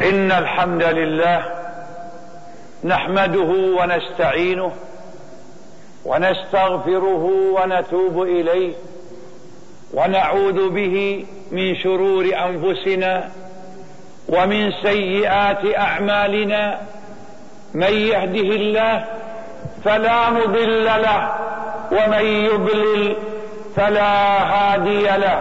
إن الحمد لله نحمده ونستعينه ونستغفره ونتوب إليه ونعوذ به من شرور أنفسنا ومن سيئات أعمالنا. من يهده الله فلا مضل له ومن يضلل فلا هادي له.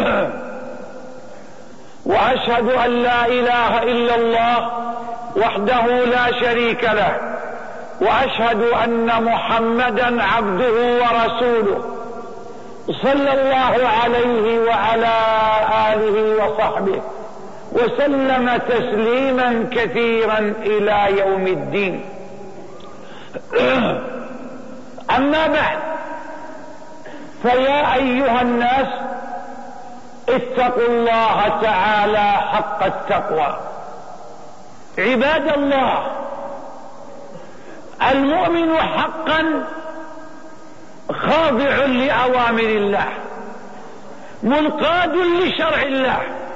وأشهد أن لا إله إلا الله وحده لا شريك له، وأشهد أن محمدا عبده ورسوله صلى الله عليه وعلى آله وصحبه وسلم تسليما كثيرا إلى يوم الدين. أما بعد، فيا أيها الناس اتقوا الله تعالى حق التقوى. عباد الله، المؤمن حقا خاضع لأوامر الله، منقاد لشرع الله،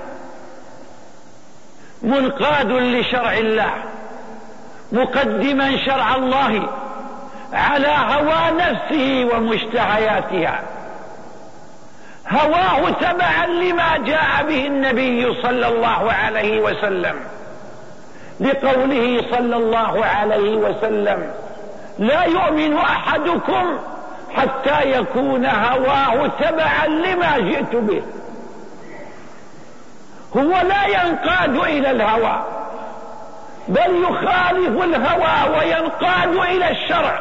منقاد لشرع الله، مقدما شرع الله على هوى نفسه ومشتهياتها، هواه تبعا لما جاء به النبي صلى الله عليه وسلم، لقوله صلى الله عليه وسلم: لا يؤمن أحدكم حتى يكون هواه تبعا لما جئت به. هو لا ينقاد إلى الهوى، بل يخالف الهوى وينقاد إلى الشرع،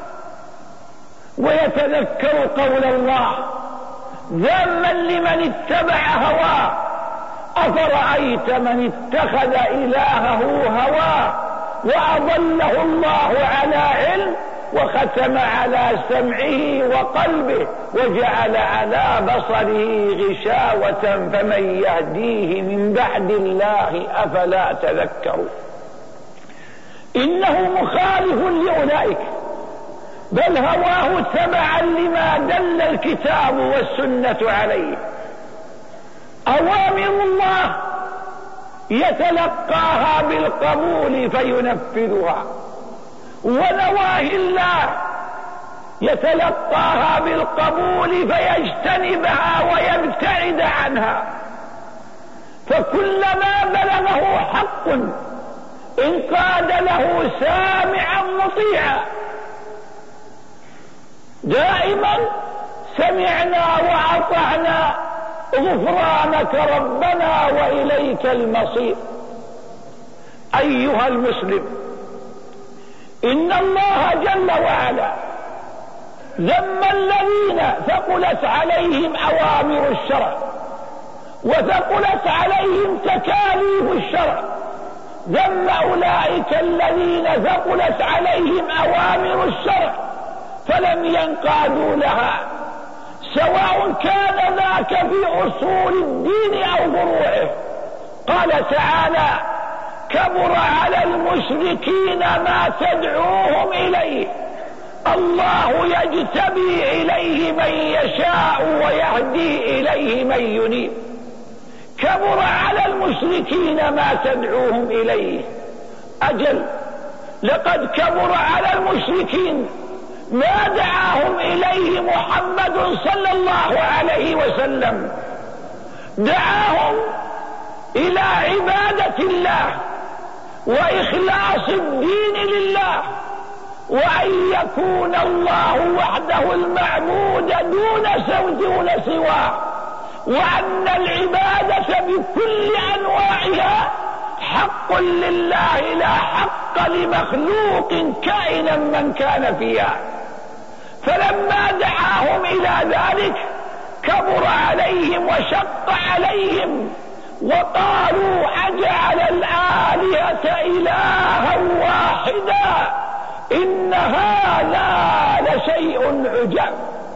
ويتذكر قول الله ذاما لمن اتبع هواه: أفرأيت من اتخذ إلهه هواه وأضله الله على علم وختم على سمعه وقلبه وجعل على بصره غشاوة فمن يهديه من بعد الله أفلا تذكرون. إنه مخالف لأولئك، بل هواه تبعا لما دل الكتاب والسنة عليه. أوامر الله يتلقاها بالقبول فينفذها، ونواهي الله يتلقاها بالقبول فيجتنبها ويبتعد عنها. فكلما بلغه حق انقاد له سامعا مطيعا، دائما سمعنا وأطعنا غفرانك ربنا وإليك المصير. أيها المسلم، إن الله جل وعلا ذم الذين ثقلت عليهم أوامر الشرع وثقلت عليهم تكاليف الشرع. ذم أولئك الذين ثقلت عليهم أوامر الشرع فلم ينقادوا لها، سواء كان ذاك في أصول الدين أو فروعه. قال تعالى: كبر على المشركين ما تدعوهم إليه، الله يجتبي إليه من يشاء ويهدي إليه من ينيب. كبر على المشركين ما تدعوهم إليه. أجل، لقد كبر على المشركين ما دعاهم إليه محمد صلى الله عليه وسلم. دعاهم إلى عبادة الله وإخلاص الدين لله، وأن يكون الله وحده المعبود دون سواه، وأن العبادة بكل أنواعها حق لله لا حق لمخلوق كائنا من كان فيها. فلما دعاهم إلى ذلك كبر عليهم وشق عليهم، وقالوا: أجعل الآلهة إلها واحدا إن هذا لشيء عجاب.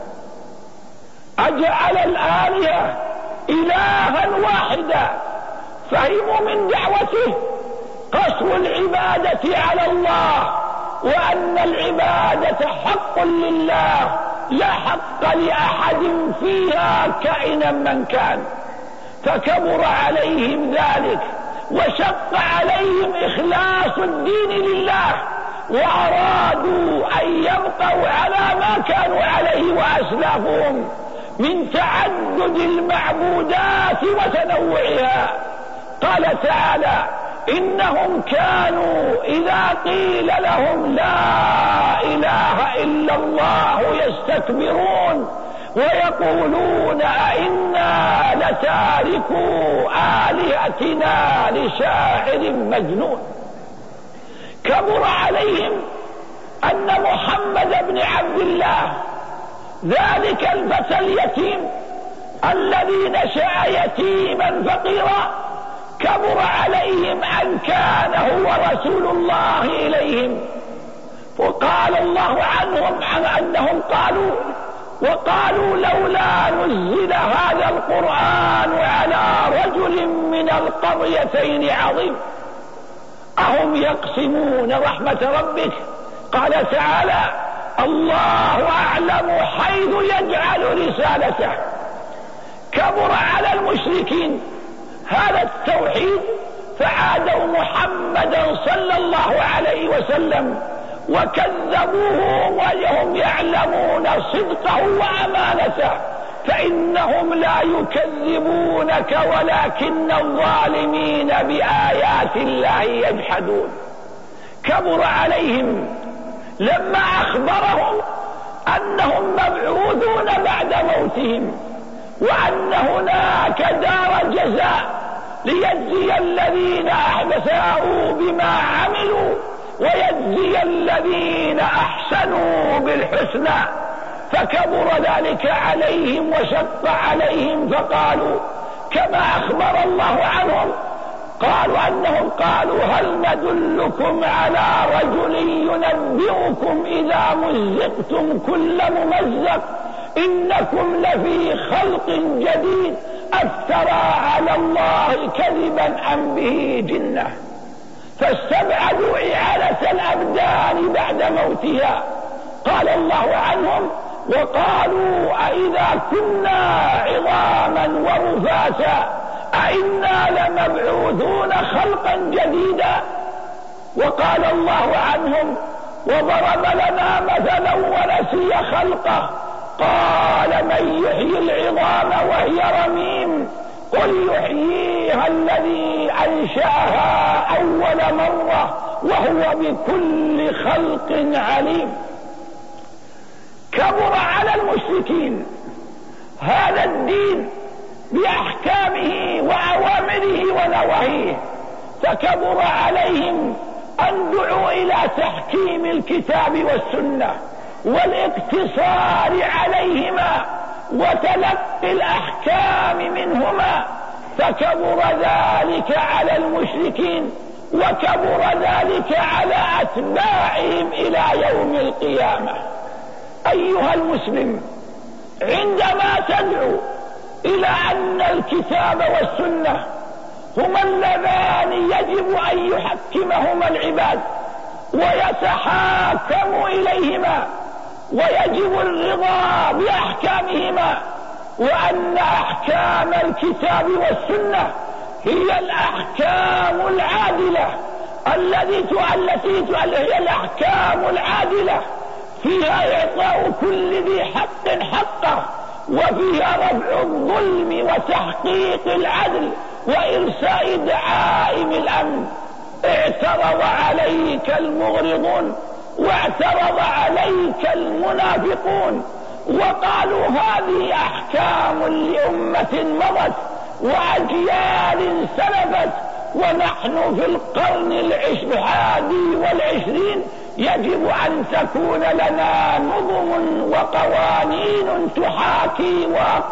أجعل الآلهة إلها واحدا، فهموا من دعوته قصر العبادة على الله، وأن العبادة حق لله لا حق لأحد فيها كائنا من كان. فكبر عليهم ذلك وشق عليهم إخلاص الدين لله، وأرادوا أن يبقوا على ما كانوا عليه وأسلافهم من تعدد المعبودات وتنوعها. قال تعالى: إنهم كانوا إذا قيل لهم لا إله إلا الله يستكبرون ويقولون أئنا لتاركو آلهتنا لشاعر مجنون. كبر عليهم أن محمد بن عبد الله ذلك الفتى اليتيم الذي نشأ يتيما فقيرا، كبر عليهم أن كان هو رسول الله إليهم. وقال الله عنهم أنهم وقالوا لولا نزل هذا القرآن على رجل من القريتين عظيم أهم يقسمون رحمة ربك. قال تعالى: الله أعلم حيث يجعل رسالته. كبر على المشركين هذا التوحيد، فعادوا محمدا صلى الله عليه وسلم وكذبوه وهم يعلمون صدقه وأمانته، فإنهم لا يكذبونك ولكن الظالمين بآيات الله يجحدون. كبر عليهم لما أخبرهم أنهم مبعوثون بعد موتهم، وأن هناك دار جزاء ليجزي الذين أحسنوا بما عملوا ويجزي الذين أحسنوا بالحسنى. فكبر ذلك عليهم وشق عليهم، فقالوا كما أخبر الله عنهم، أنهم قالوا: هل ندلكم على رجل ينبئكم إذا مزقتم كل ممزق إنكم لفي خلق جديد أفترى على الله كذبا أم به جنة. فاستبعدوا إعادة الأبدان بعد موتها. قال الله عنهم: وقالوا أئذا كنا عظاما ورفاتا أئنا لمبعوثون خلقا جديدا. وقال الله عنهم: وضرب لنا مثلا ونسي خلقه قال: من يحيي العظام وهي رميم قل يحييها الذي أنشأها أول مرة وهو بكل خلق عليم. كبر على المشركين هذا الدين بأحكامه وأوامره ونواهيه، فكبر عليهم أن دعوا إلى تحكيم الكتاب والسنة والاقتصار عليهما وتلقي الأحكام منهما، فكبر ذلك على المشركين وكبر ذلك على أتباعهم إلى يوم القيامة. أيها المسلم، عندما تدعو إلى أن الكتاب والسنة هما اللذان يجب أن يحكمهما العباد ويتحاكموا إليهما ويجب الرضا بأحكامهما، وأن أحكام الكتاب والسنة هي الأحكام العادلة التي هي الأحكام العادلة، فيها إعطاء كل ذي حق حقه، وفيها رفع الظلم وتحقيق العدل وإرساء دعائم الأمن. اعترض عليك المغرضون واعترض عليك المنافقون وقالوا هذه أحكام لأمة مضت وأجيال سلفت، ونحن في القرن 21 يجب أن تكون لنا نظم وقوانين تحاكي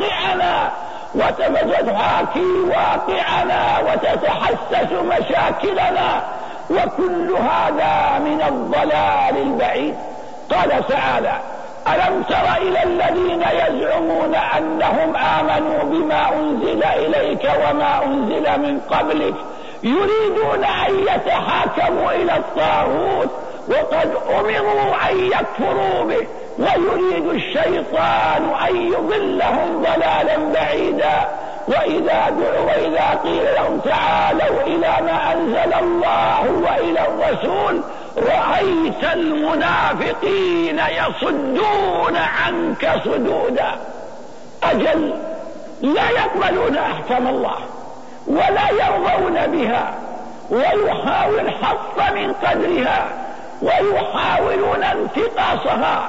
واقعنا وتتحسس مشاكلنا، وكل هذا من الضلال البعيد. قال تعالى: ألم تر إلى الذين يزعمون أنهم آمنوا بما أنزل إليك وما أنزل من قبلك يريدون أن يتحاكموا إلى الطاغوت وقد أمروا أن يكفروا به ويريد الشيطان أن يضلهم ضلالا بعيدا. وإذا قيل لهم تعالوا إلى ما أنزل الله وإلى الرسول رأيت المنافقين يصدون عنك صدودا. أجل لا يقبلون أحكام الله ولا يرضون بها، ويحاول حط من قدرها، ويحاولون انتقاصها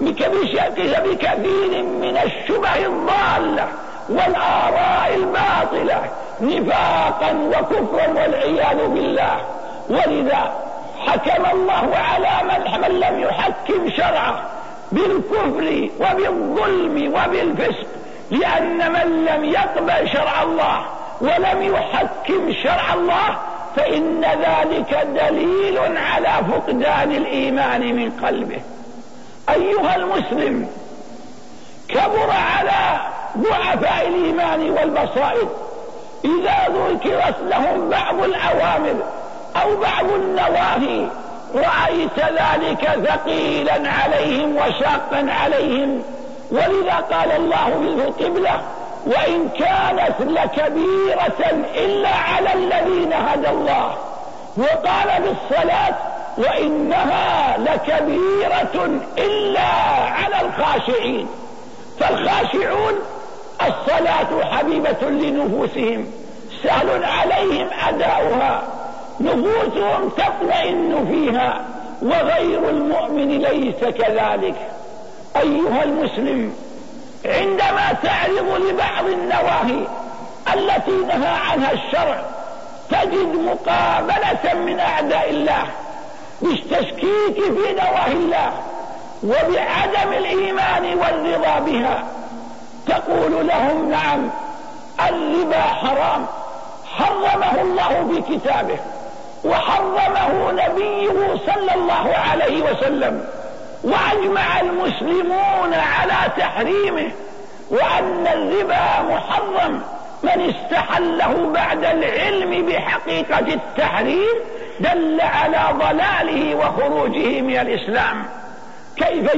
بكثير من الشبه الضالة والآراء الباطلة نفاقا وكفرا والعياذ بالله. ولذا حكم الله على من لم يحكم شرعه بالكفر وبالظلم وبالفسق، لأن من لم يقبل شرع الله ولم يحكم شرع الله فإن ذلك دليل على فقدان الإيمان من قلبه. أيها المسلم، كبر على ضعفاء الإيمان والبصائر إذا ذكرت لهم بعض الأوامر أو بعض النواهي رأيت ذلك ثقيلا عليهم وشاقا عليهم. ولذا قال الله في القبلة: وإن كانت لكبيرة إلا على الذين هدى الله. وقال بالصلاة: وإنها لكبيرة إلا على الخاشعين. فالخاشعون الصلاة حبيبة لنفوسهم، سهل عليهم أداؤها، نفوسهم تطمئن فيها، وغير المؤمن ليس كذلك. أيها المسلم، عندما تعرض لبعض النواهي التي نهى عنها الشرع تجد مقابلة من أعداء الله بالتشكيك في نواهي الله وبعدم الإيمان والرضا بها. تقول لهم: نعم، الربا حرام، حرمه الله في كتابه وحرمه نبيه صلى الله عليه وسلم، وأجمع المسلمون على تحريمه، وأن الربا محرم. من استحله بعد العلم بحقيقة التحريم دل على ضلاله وخروجه من الإسلام. كيف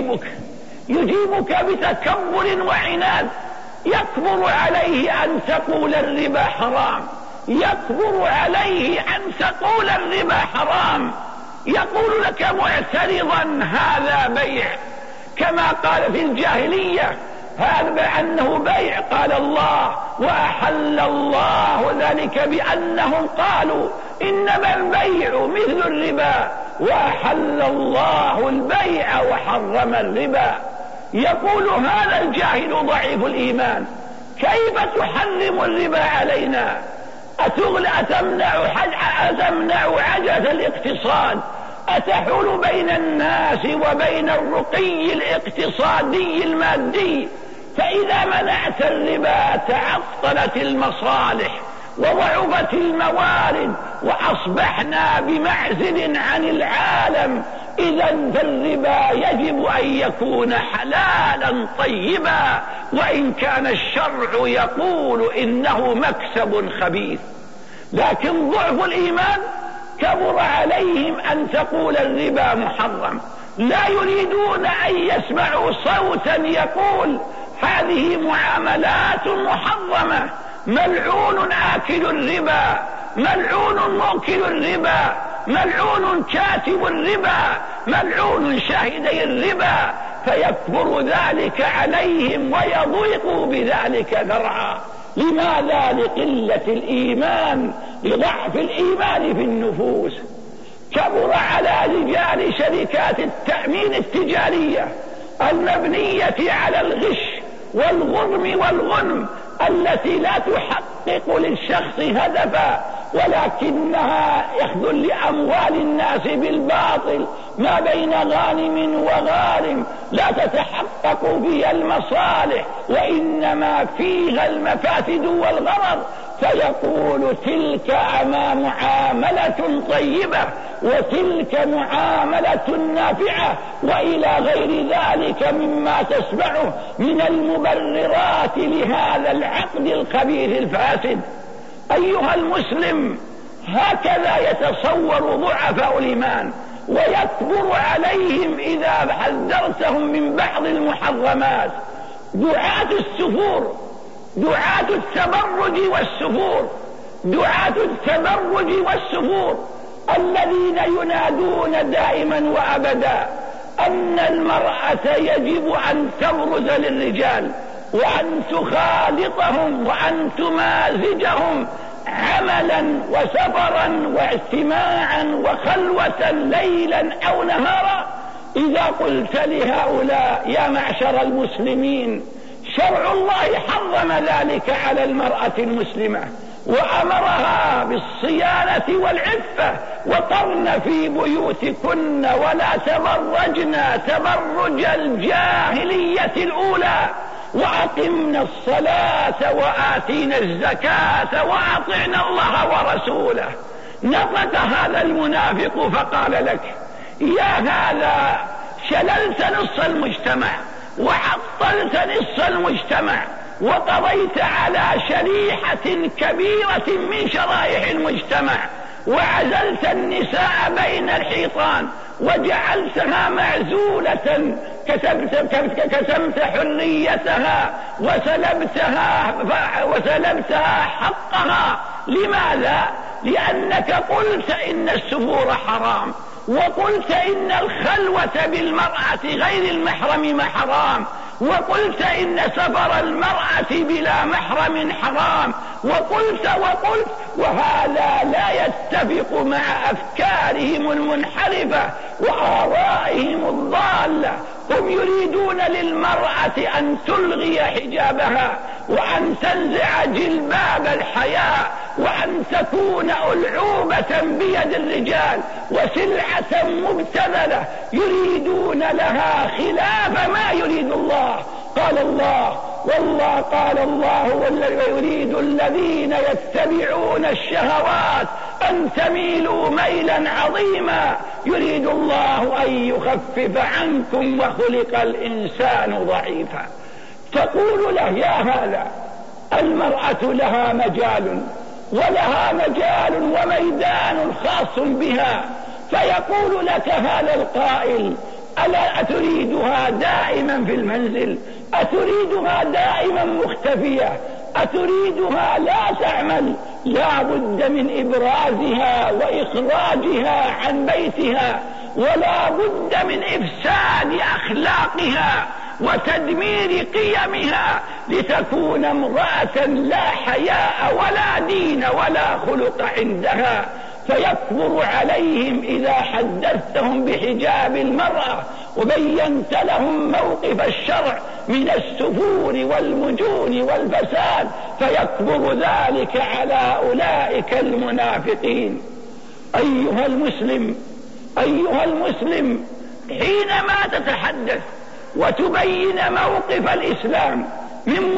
يجيبك بتكبر وعناد. يكبر عليه أن تقول الربا حرام، يكبر عليه أن تقول الربا حرام. يقول لك معترضا: هذا بيع، كما قال في الجاهلية هذا أنه بيع. قال الله: وأحل الله ذلك بأنهم قالوا إنما البيع مثل الربا وأحل الله البيع وحرم الربا. يقول هذا الجاهل ضعيف الإيمان: كيف تحرم الربا علينا؟ أتمنع عجز الاقتصاد؟ أتحول بين الناس وبين الرقي الاقتصادي المادي؟ فإذا منعت الربا تعطلت المصالح وضعفت الموارد وأصبحنا بمعزل عن العالم. إذا فالربا يجب أن يكون حلالا طيبا، وإن كان الشرع يقول إنه مكسب خبيث. لكن ضعف الإيمان كبر عليهم أن تقول الربا محرم. لا يريدون أن يسمعوا صوتا يقول هذه معاملات محرمة، ملعون آكل الربا، ملعون موكل الربا، ملعون كاتب الربا، ملعون شاهدي الربا. فيكبر ذلك عليهم ويضيق بذلك ذرعا. لماذا؟ لقلة الإيمان، لضعف الإيمان في النفوس. كبر على رجال شركات التأمين التجارية المبنية على الغش والغرم والغنم، التي لا تحقق للشخص هدفا ولكنها أخذ لأموال الناس بالباطل ما بين غانم وغارم، لا تتحقق فيها المصالح وإنما فيها المفاسد والغرر. فيقول تلك معاملة طيبة وتلك معاملة نافعة، وإلى غير ذلك مما تسمعه من المبررات لهذا العقد الخبيث الفاسد. أيها المسلم، هكذا يتصور ضعفاء الإيمان، ويكبر عليهم إذا حذرتهم من بعض المحرمات. دعاة السفور دعاة التبرج والسفور، دعاة التبرج والسفور الذين ينادون دائما وأبدا أن المرأة يجب أن تبرز للرجال وأن تخالطهم وأن تمازجهم عملا وسفرا واجتماعا وخلوة ليلا أو نهارا. إذا قلت لهؤلاء يا معشر المسلمين شرع الله حرم ذلك على المرأة المسلمة وأمرها بالصيانة والعفة، وقرن في بيوتكن ولا تبرجن تبرج الجاهلية الأولى، وأقمنا الصلاة وآتينا الزكاة وأطعنا الله ورسوله. نطق هذا المنافق فقال لك يا هذا شللت نص المجتمع وعطلت نصف المجتمع وقضيت على شريحة كبيرة من شرائح المجتمع وعزلت النساء بين الحيطان وجعلتها معزولة، كتمت حريتها وسلبتها حقها. لماذا؟ لأنك قلت إن السفور حرام، وقلت إن الخلوة بالمرأة غير المحرم حرام، وقلت إن سفر المرأة بلا محرم حرام، وقلت وهذا لا يتفق مع أفكارهم المنحرفة وآرائهم الضالة. هم يريدون للمرأة أن تلغي حجابها وأن تنزع جلباب الحياء وأن تكون ألعوبة بيد الرجال وسلعة مبتذلة، يريدون لها خلاف ما يريد الله. قال الله والله قال الله ويريد الذين يتبعون الشهوات أن تميلوا ميلا عظيما، يريد الله أن يخفف عنكم وخلق الإنسان ضعيفا. تقول له يا هذا المرأة لها مجال وميدان خاص بها، فيقول لك هذا القائل ألا أتريدها دائما في المنزل؟ أتريدها دائما مختفية؟ أتريدها لا تعمل؟ لا بد من إبرازها وإخراجها عن بيتها، ولا بد من إفساد أخلاقها وتدمير قيمها لتكون امرأة لا حياء ولا دين ولا خلق عندها. فيكبر عليهم إذا حدثتهم بحجاب المرأة وبينت لهم موقف الشرع من السفور والمجون والفساد، فيكبر ذلك على أولئك المنافقين. أيها المسلم حينما تتحدث وتبين موقف الإسلام من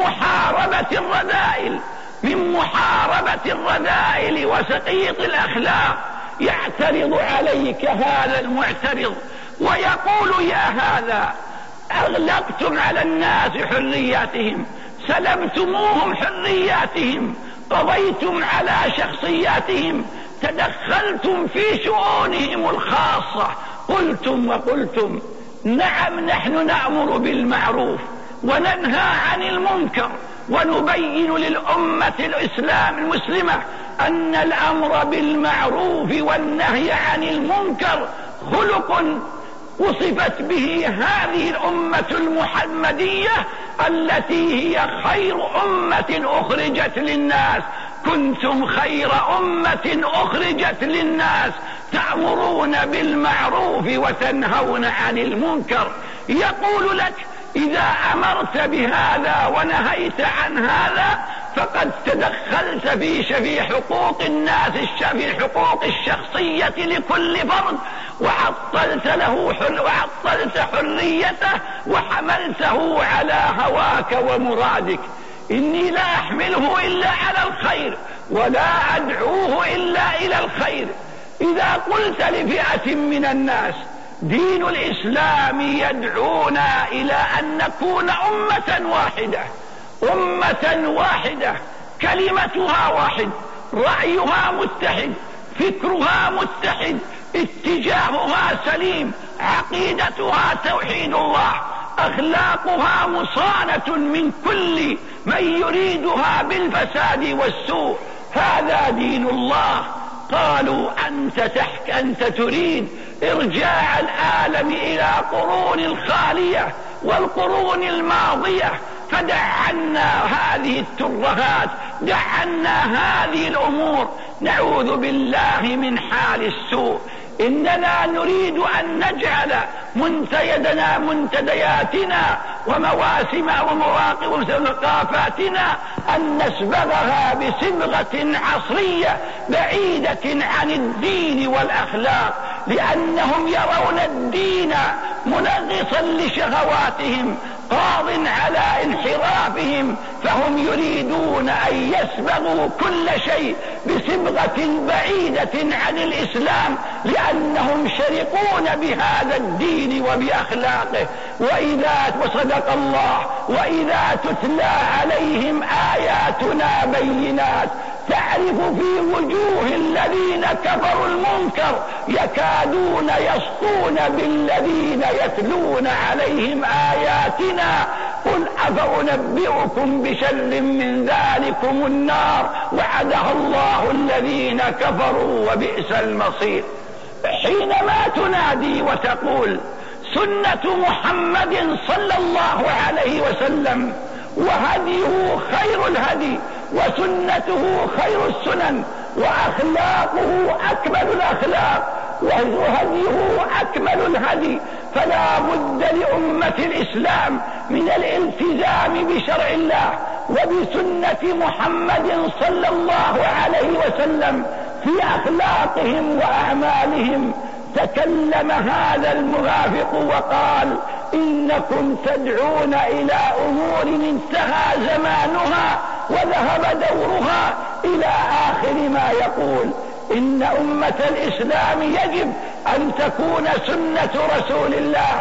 محاربة الرذائل وسقيط الأخلاق، يعترض عليك هذا المعترض ويقول يا هذا أغلقتم على الناس حرياتهم، سلبتموهم حرياتهم، قضيتم على شخصياتهم، تدخلتم في شؤونهم الخاصة. قلتم نعم نحن نأمر بالمعروف وننهى عن المنكر ونبين للأمة الإسلام المسلمة أن الأمر بالمعروف والنهي عن المنكر خلق وصفت به هذه الأمة المحمدية التي هي خير أمة أخرجت للناس. كنتم خير أمة أخرجت للناس تأمرون بالمعروف وتنهون عن المنكر. يقول لك إذا أمرت بهذا ونهيت عن هذا فقد تدخلت في حقوق الناس، في حقوق الشخصية لكل فرد، وعطلت حريته وحملته على هواك ومرادك. إني لا أحمله إلا على الخير ولا أدعوه إلا إلى الخير. إذا قلت لفئة من الناس دين الإسلام يدعونا إلى أن نكون أمة واحدة، كلمتها واحد، رأيها متحد، فكرها متحد، اتجاهها سليم، عقيدتها توحيد الله، أخلاقها مصانة من كل من يريدها بالفساد والسوء. هذا دين الله. قالوا أنت تريد إرجاع العالم إلى قرون الخالية والقرون الماضية، فدع عنا هذه الترهات، دع عنا هذه الأمور، نعوذ بالله من حال السوء. إننا نريد أن نجعل منتدياتنا ومواسم وثقافاتنا أن نسبغها بصبغة عصرية بعيدة عن الدين والأخلاق، لأنهم يرون الدين منغصا لشهواتهم قاض على انحرافهم، فهم يريدون أن يسبغوا كل شيء بصبغة بعيدة عن الإسلام، لأنهم شرقون بهذا الدين وبأخلاقه. وصدق الله، وإذا تتلى عليهم آياتنا بينات تعرف في وجوه الذين كفروا المنكر يكادون يسطون بالذين يتلون عليهم آياتنا. قل أفأنبئكم بشر من ذلكم النار وعدها الله الذين كفروا وبئس المصير. حينما تنادي وتقول سنة محمد صلى الله عليه وسلم وهديه خير الهدي وسنته خير السنن وأخلاقه أكمل الأخلاق وهديه أكمل الهدي، فلا بد لأمة الإسلام من الالتزام بشرع الله وبسنة محمد صلى الله عليه وسلم في أخلاقهم وأعمالهم. تكلم هذا المنافق وقال إنكم تدعون إلى أمور انتهى زمانها وذهب دورها إلى آخر ما يقول. إن أمة الإسلام يجب أن تكون سنة رسول الله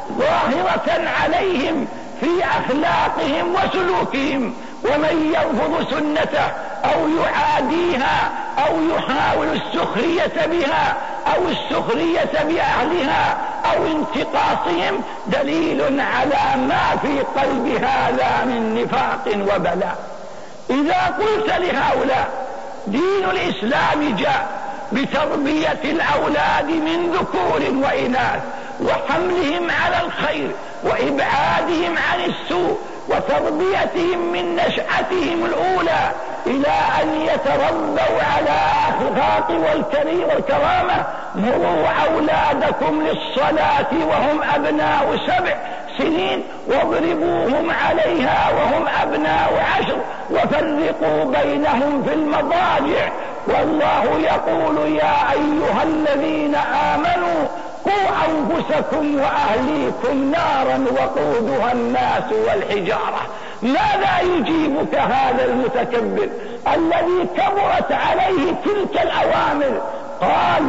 ظاهرة عليهم في أخلاقهم وسلوكهم، ومن يرفض سنته أو يعاديها أو يحاول السخرية بها أو السخرية بأهلها أو انتقاصهم دليل على ما في قلب هذا من نفاق وبلاء. إذا قلت لهؤلاء دين الإسلام جاء بتربية الأولاد من ذكور وإناث وحملهم على الخير وإبعادهم عن السوء وتربيتهم من نشأتهم الأولى إلى أن يتربوا على أخلاق والكرامة. مروا أولادكم للصلاة وهم أبناء 7 سنين واضربوهم عليها وهم أبناء 10 وفرقوا بينهم في المضاجع. والله يقول يا أيها الذين آمنوا قوا أنفسكم وأهليكم نارا وقودها الناس والحجارة. ماذا يجيبك هذا المتكبر الذي كبرت عليه تلك الأوامر؟ قال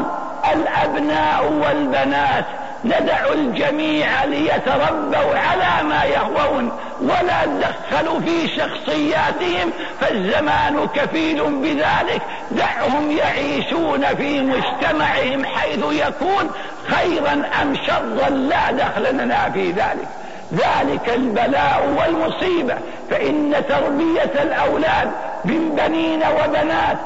الأبناء والبنات ندع الجميع ليتربوا على ما يهوون ولا ندخل في شخصياتهم، فالزمان كفيل بذلك. دعهم يعيشون في مجتمعهم حيث يكون خيرا أم شرا لا دخل لنا في ذلك. ذلك البلاء والمصيبة. فإن تربية الأولاد من بنين وبنات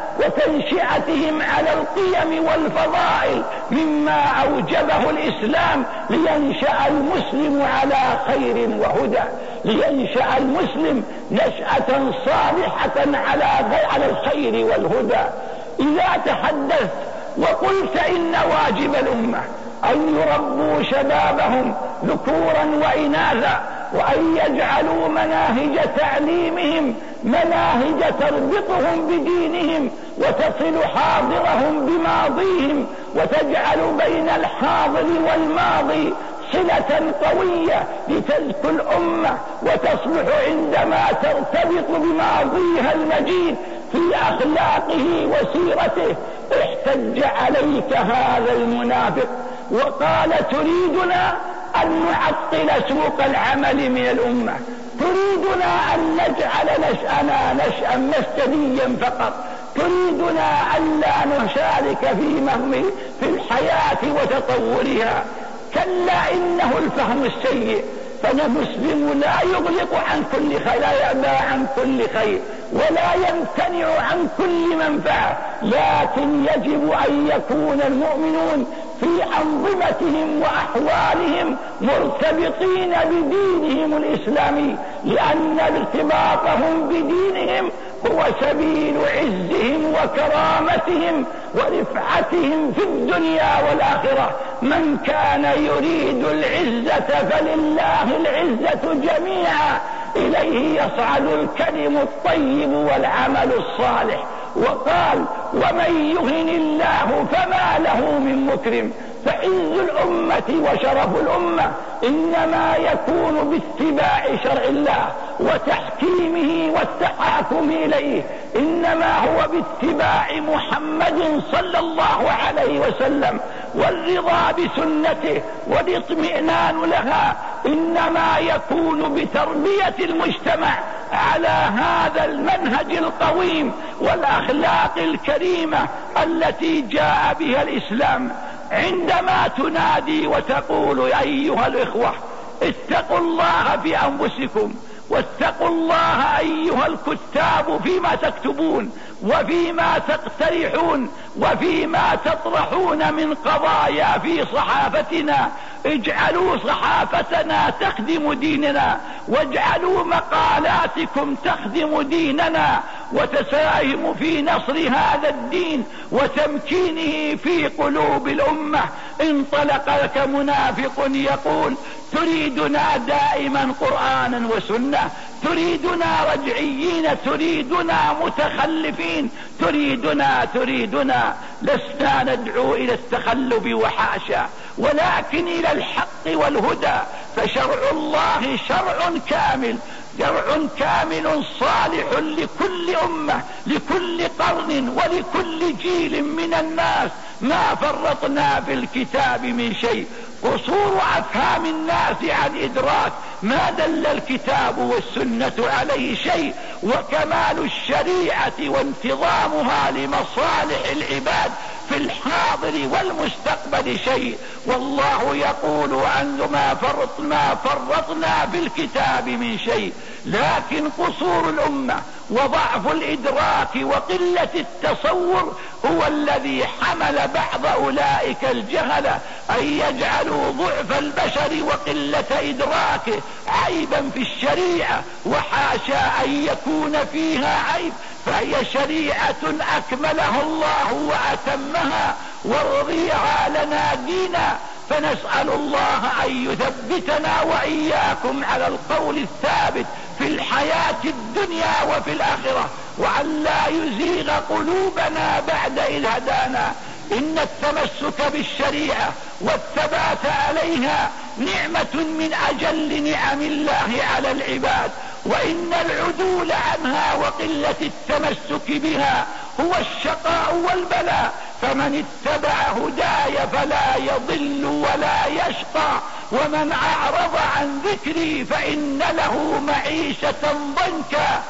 وتنشئتهم على القيم والفضائل مما أوجبه الإسلام لينشأ المسلم على خير وهدى، لينشأ المسلم نشأة صالحة على الخير والهدى. إذا تحدثت وقلت إن واجب الأمة أن يربوا شبابهم ذكورا وإناثا وأن يجعلوا مناهج تعليمهم مناهج تربطهم بدينهم وتصل حاضرهم بماضيهم وتجعل بين الحاضر والماضي صلة قوية لتزكو الأمة وتصلح عندما ترتبط بماضيها المجيد في أخلاقه وسيرته. احتج عليك هذا المنافق وقال تريدنا أن نعطل سوق العمل من الأمة، تريدنا أن نجعل نشأنا نشأ مسجديا فقط، تريدنا أن لا نشارك في الحياة وتطورها. كلا إنه الفهم السيء فالمسلم لا يغلق عن كل خير، لا يأبى عن كل خير ولا يمتنع عن كل منفعة، لكن يجب أن يكون المؤمنون في أنظمتهم وأحوالهم مرتبطين بدينهم الإسلامي، لأن ارتباطهم بدينهم هو سبيل عزهم وكرامتهم ورفعتهم في الدنيا والآخرة. من كان يريد العزة فلله العزة جميعا، إليه يصعد الكلم الطيب والعمل الصالح. وقال: ومن يهن الله فما له من مكرم. فعز الأمة وشرف الأمة إنما يكون باتباع شرع الله وتحكيمه والتحاكم إليه، إنما هو باتباع محمد صلى الله عليه وسلم والرضا بسنته والاطمئنان لها، إنما يكون بتربية المجتمع على هذا المنهج القويم والأخلاق الكريمة التي جاء بها الإسلام. عندما تنادي وتقول: أيها الإخوة اتقوا الله في أنفسكم، واتقوا الله أيها الكتاب فيما تكتبون وفيما تقترحون وفيما تطرحون من قضايا في صحافتنا، اجعلوا صحافتنا تخدم ديننا، واجعلوا مقالاتكم تخدم ديننا وتساهم في نصر هذا الدين وتمكينه في قلوب الأمة. انطلق لك منافق يقول: تريدنا دائما قرآنا وسنة، تريدنا رجعيين، تريدنا متخلفين، تريدنا. لسنا ندعو إلى التخلف وحاشا، ولكن إلى الحق والهدى. فشرع الله شرع كامل صالح لكل أمة، لكل قرن ولكل جيل من الناس، ما فرطنا في الكتاب من شيء. قصور أفهام الناس عن إدراك ما دل الكتاب والسنة عليه شيء، وكمال الشريعة وانتظامها لمصالح العباد في الحاضر والمستقبل شيء. والله يقول عنه: ما فرطنا في الكتاب من شيء. لكن قصور الأمة وضعف الإدراك وقلة التصور هو الذي حمل بعض أولئك الجهلة أن يجعلوا ضعف البشر وقلة إدراكه عيبا في الشريعة، وحاشا أن يكون فيها عيب، فهي شريعة أكملها الله وأتمها ورضيها لنا دينا. فنسأل الله أن يثبتنا وإياكم على القول الثابت في الحياة الدنيا وفي الآخرة، وأن لا يزيغ قلوبنا بعد إذ هدانا. إن التمسك بالشريعة والثبات عليها نعمة من أجل نعم الله على العباد، وإن العدول عنها وقلة التمسك بها هو الشقاء والبلاء. فمن اتبع هداي فلا يضل ولا يشقى، ومن أعرض عن ذكري فإن له معيشة ضنكا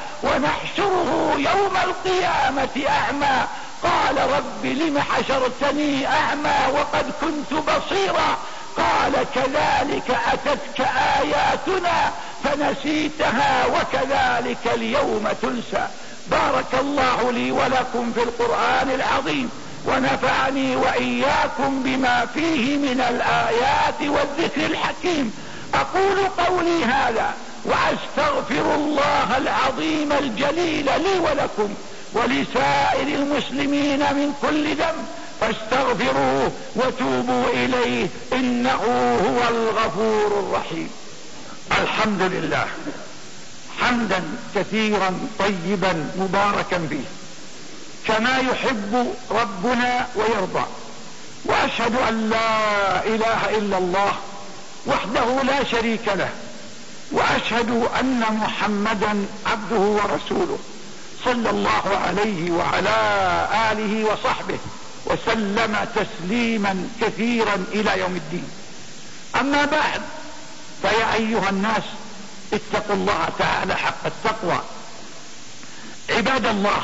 ونحشره يوم القيامة أعمى. قال: رب لم حشرتني أعمى وقد كنت بصيرا؟ قال: كذلك أتتك آياتنا فنسيتها وكذلك اليوم تنسى. بارك الله لي ولكم في القرآن العظيم، ونفعني وإياكم بما فيه من الآيات والذكر الحكيم. أقول قولي هذا وأستغفر الله العظيم الجليل لي ولكم ولسائر المسلمين من كل ذنب، فاستغفروه وتوبوا إليه إنه هو الغفور الرحيم. الحمد لله حمدا كثيرا طيبا مباركا فيه كما يحب ربنا ويرضى، وأشهد أن لا إله إلا الله وحده لا شريك له، وأشهد أن محمدا عبده ورسوله صلى الله عليه وعلى آله وصحبه وسلم تسليما كثيرا إلى يوم الدين. أما بعد، فيا أيها الناس اتقوا الله تعالى حق التقوى. عباد الله،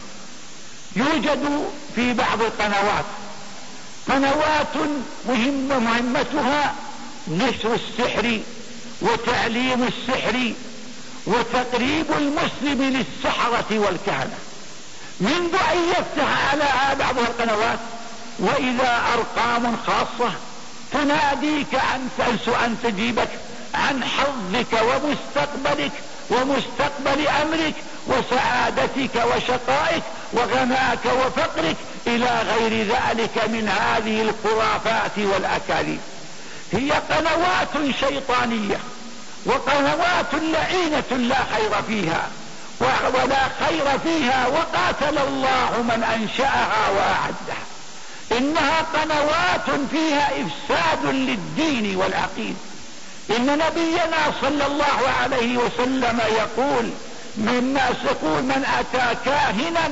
يوجد في بعض القنوات قنوات مهمتها نشر السحر وتعليم السحر وتقريب المسلم للسحرة والكهنة، منذ أن يفتح على بعض القنوات وإذا أرقام خاصة تناديك أن تجيبك عن حظك ومستقبلك ومستقبل أمرك وسعادتك وشقائك وغناك وفقرك إلى غير ذلك من هذه الخرافات والأكاذيب. هي قنوات شيطانية وقنوات لعينة لا خير فيها ولا خير فيها، وقاتل الله من أنشأها وأعدها. إنها قنوات فيها إفساد للدين والعقيدة. إن نبينا صلى الله عليه وسلم يقول من أتى كاهنا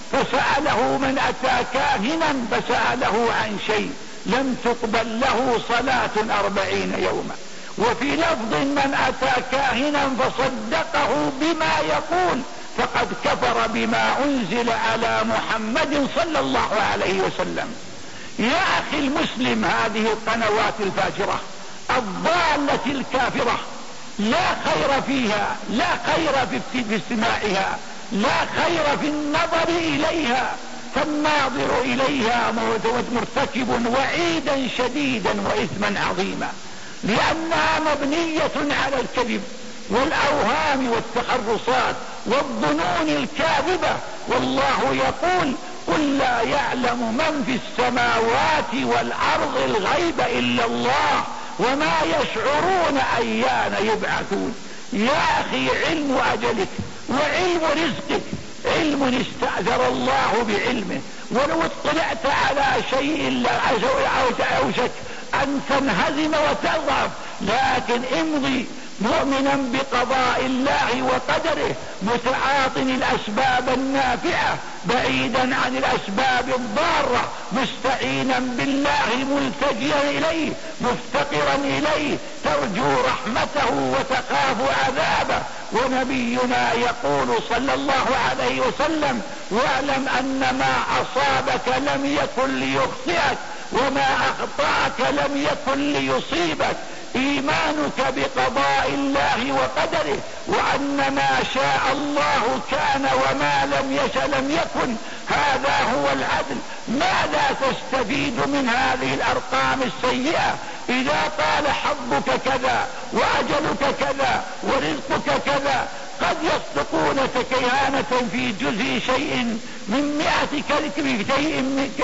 فسأله عن شيء لم تقبل له صلاة 40 يوما. وفي لفظ من أتى كاهنا فصدقه بما يقول فقد كفر بما أنزل على محمد صلى الله عليه وسلم. يا أخي المسلم، هذه القنوات الفاجرة الضالة الكافرة لا خير فيها، لا خير في استماعها، لا خير في النظر إليها، فالناظر إليها مرتكب وعيدا شديدا وإثما عظيما، لأنها مبنية على الكذب والأوهام والتخرصات والظنون الكاذبة. والله يقول قل لا يعلم من في السماوات والأرض الغيب إلا الله وما يشعرون أيان يبعثون. يا أخي علم أجلك وعلم رزقك علم استأثر الله بعلمه، ولو اطلعت على شيء أوشك أن تنهزم وتضعف، لكن امضي مؤمنا بقضاء الله وقدره متعاطن الأسباب النافعة بعيدا عن الأسباب الضارة، مستعينا بالله ملتجيا إليه مفتقرا إليه، ترجو رحمته وتخاف عذابه. ونبينا يقول صلى الله عليه وسلم واعلم أن ما أصابك لم يكن ليخطئك وما أخطأك لم يكن ليصيبك. إيمانك بقضاء الله وقدره وأن ما شاء الله كان وما لم يشأ لم يكن، هذا هو العدل. ماذا تستفيد من هذه الأرقام السيئة إذا طال حظك كذا وأجلك كذا ورزقك كذا؟ قد يصدقونك كيانة في جزء شيء من 100 شيء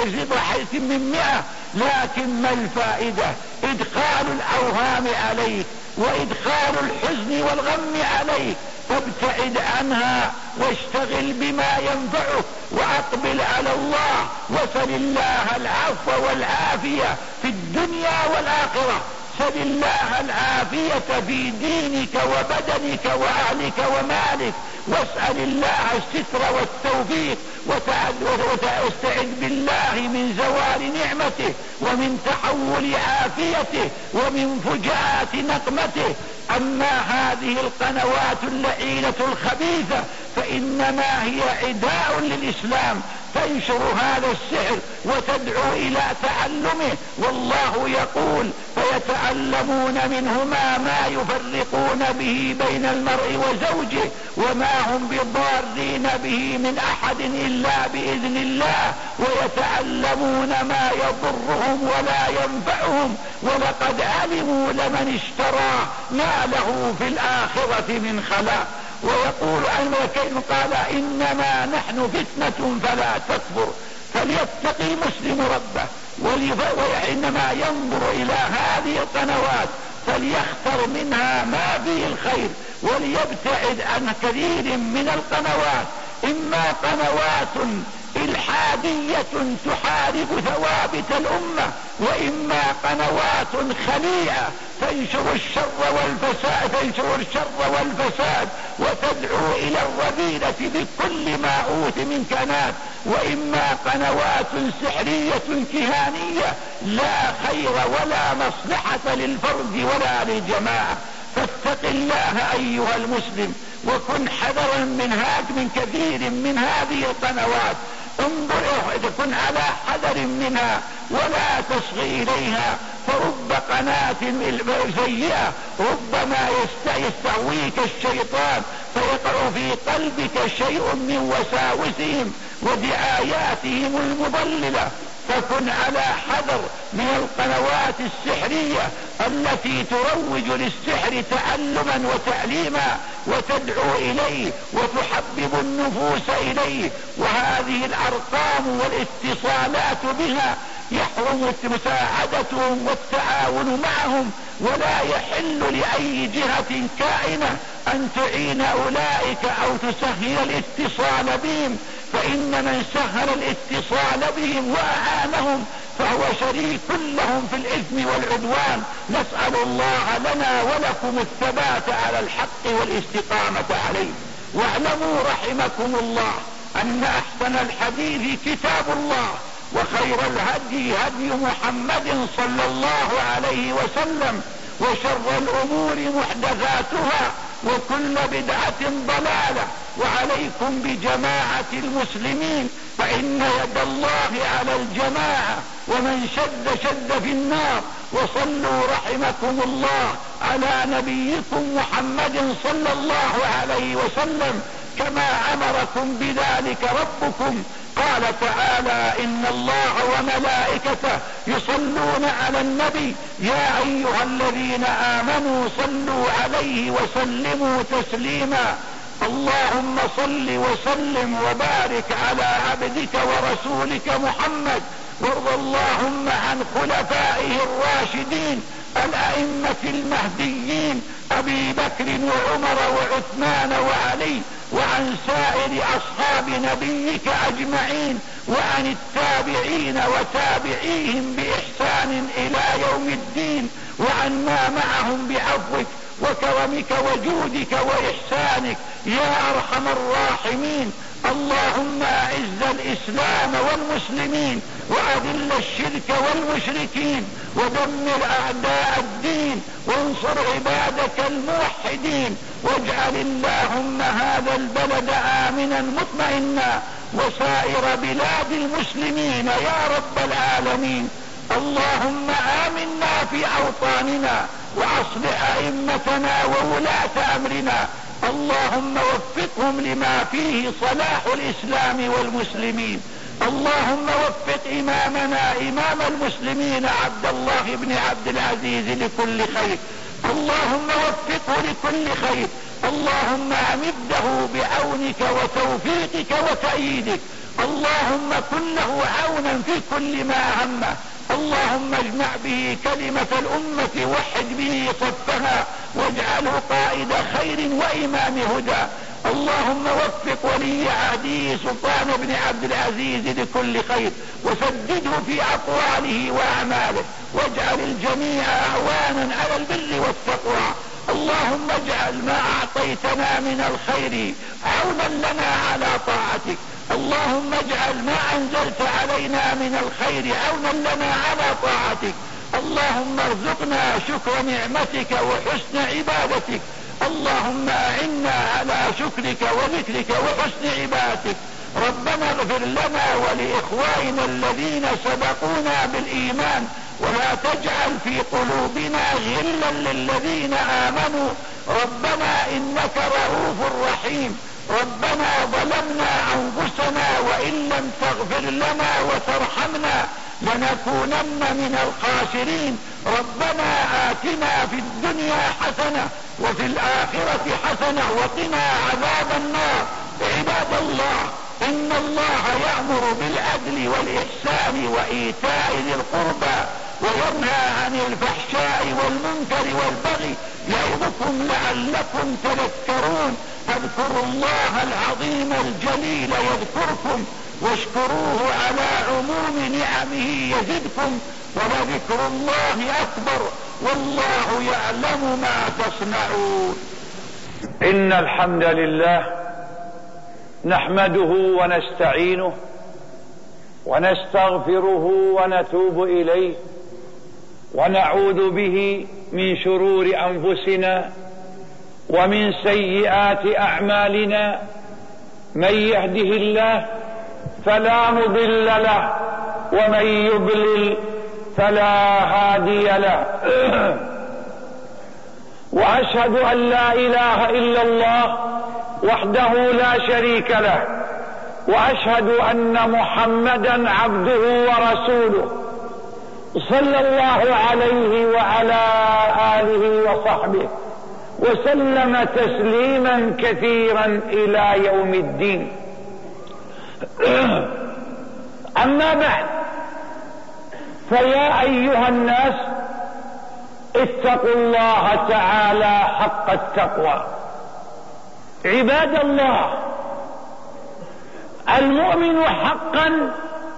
من 100، لكن ما الفائدة؟ إدخال الأوهام عليك وإدخال الحزن والغم عليك، فابتعد عنها واشتغل بما ينفعك وأقبل على الله وسل الله العفو والعافية في الدنيا والآخرة. سل الله العافية في دينك وبدنك وأهلك ومالك، واسأل الله الستر والتوفيق واستعذ بالله من زوال نعمته ومن تحول عافيته ومن فجاءات نقمته. أما هذه القنوات اللعينة الخبيثة فإنما هي عداء للإسلام، تنشر هذا السحر وتدعو إلى تعلمه. والله يقول فيتعلمون منهما ما يفرقون به بين المرء وزوجه وما هم بضارين به من أحد إلا بإذن الله، ويتعلمون ما يضرهم ولا ينفعهم، ولقد علموا لمن اشترى ما له في الآخرة من خلاق. ويقول الملكين قال إنما نحن فتنة فلا تكفر، فليتقي المسلم ربه وإنما ينظر إلى هذه القنوات فليختر منها ما فيه الخير وليبتعد عن كثير من القنوات، إما قنوات إلحادية تحارب ثوابت الأمة، وإما قنوات خليعة تنشر الشر والفساد وتدعو إلى الرذيلة بكل ما أوتي من كنات، وإما قنوات سحرية كهانية لا خير ولا مصلحة للفرد ولا للجماعة. فاتق الله أيها المسلم وكن حذرا من كثير من هذه القنوات، انظر تكن على حذر منها ولا تصغي إليها، فرب قناة سيئة ربما يستهويك الشيطان فيقع في قلبك شيء من وساوسهم ودعاياتهم المضللة، فكن على حذر من القنوات السحرية التي تروج للسحر تعلما وتعليما وتدعو إليه وتحبب النفوس إليه، وهذه الأرقام والاتصالات بها يحرم مساعدتهم والتعاون معهم، ولا يحل لأي جهة كائنة أن تعين أولئك أو تسهل الاتصال بهم، فإن من سهل الاتصال بهم وأعانهم فهو شريك لهم في الإثم والعدوان. نسأل الله لنا ولكم الثبات على الحق والاستقامة عليه. واعلموا رحمكم الله أن أحسن الحديث كتاب الله، وخير الهدي هدي محمد صلى الله عليه وسلم، وشر الأمور محدثاتها، وكل بدعة ضلالة. وعليكم بجماعة المسلمين فإن يد الله على الجماعة، ومن شد في النار. وصلوا رحمكم الله على نبيكم محمد صلى الله عليه وسلم كما أمركم بذلك ربكم. قال تعالى: إن الله وملائكته يصلون على النبي يا أيها الذين آمنوا صلوا عليه وسلموا تسليما. اللهم صل وسلم وبارك على عبدك ورسولك محمد، وارض اللهم عن خلفائه الراشدين الأئمة المهديين أبي بكر وعمر وعثمان وعلي، وعن سائر أصحاب نبيك أجمعين، وعن التابعين وتابعيهم بإحسان إلى يوم الدين، وعن ما معهم بعفوك وكرمك وجودك وإحسانك يا أرحم الراحمين. اللهم أعز الإسلام والمسلمين، وأذل الشرك والمشركين، ودمر أعداء الدين، وانصر عبادك الموحدين، واجعل اللهم هذا البلد آمنا مطمئنا، وسائر بلاد المسلمين يا رب العالمين. اللهم آمنا في أوطاننا، وأصلح أئمتنا وولاة أمرنا. اللهم وفقهم لما فيه صلاح الإسلام والمسلمين. اللهم وفق إمامنا إمام المسلمين عبد الله بن عبد العزيز لكل خير. اللهم وفقه لكل خير. اللهم أمده بعونك وتوفيقك وتأييدك. اللهم كن له عونا في كل ما همه. اللهم اجمع به كلمة الأمة، وحد به صفها، واجعله قائد خير وإمام هدى. اللهم وفق ولي عهده سلطان بن عبد العزيز لكل خير، وسدده في أقواله وأعماله، واجعل الجميع أعوانا على البر والتقوى. اللهم اجعل ما أعطيتنا من الخير عونا لنا على طاعتك. اللهم اجعل ما أنزلت علينا من الخير عونا لنا على طاعتك. اللهم ارزقنا شكر نعمتك وحسن عبادتك. اللهم أعنا على شكرك وذكرك وحسن عبادتك. ربنا اغفر لنا ولإخواننا الذين سبقونا بالإيمان، ولا تجعل في قلوبنا غلا للذين آمنوا. ربنا إنك رؤوف رحيم. ربنا ظلمنا أنفسنا وإن لم تغفر لنا وترحمنا لنكونن من الخاسرين. ربنا آتنا في الدنيا حسنة وفي الآخرة حسنة وقنا عذاب النار. عباد الله، إن الله يأمر بالعدل والإحسان وإيتاء ذي القربى، وينهى عن الفحشاء والمنكر والبغي، يعظكم لعلكم تذكرون. فاذكروا الله العظيم الجليل يذكركم، واشكروه على عموم نعمه يزدكم، ولذكر الله أكبر، والله يعلم ما تصنعون. إن الحمد لله نحمده ونستعينه ونستغفره ونتوب إليه، ونعوذ به من شرور أنفسنا ومن سيئات أعمالنا. من يهده الله فلا مضل له، ومن يضلل فلا هادي له. وأشهد أن لا إله إلا الله وحده لا شريك له، وأشهد أن محمدا عبده ورسوله صلى الله عليه وعلى آله وصحبه وسلم تسليما كثيرا إلى يوم الدين. أما بعد، فيا أيها الناس اتقوا الله تعالى حق التقوى. عباد الله، المؤمن حقا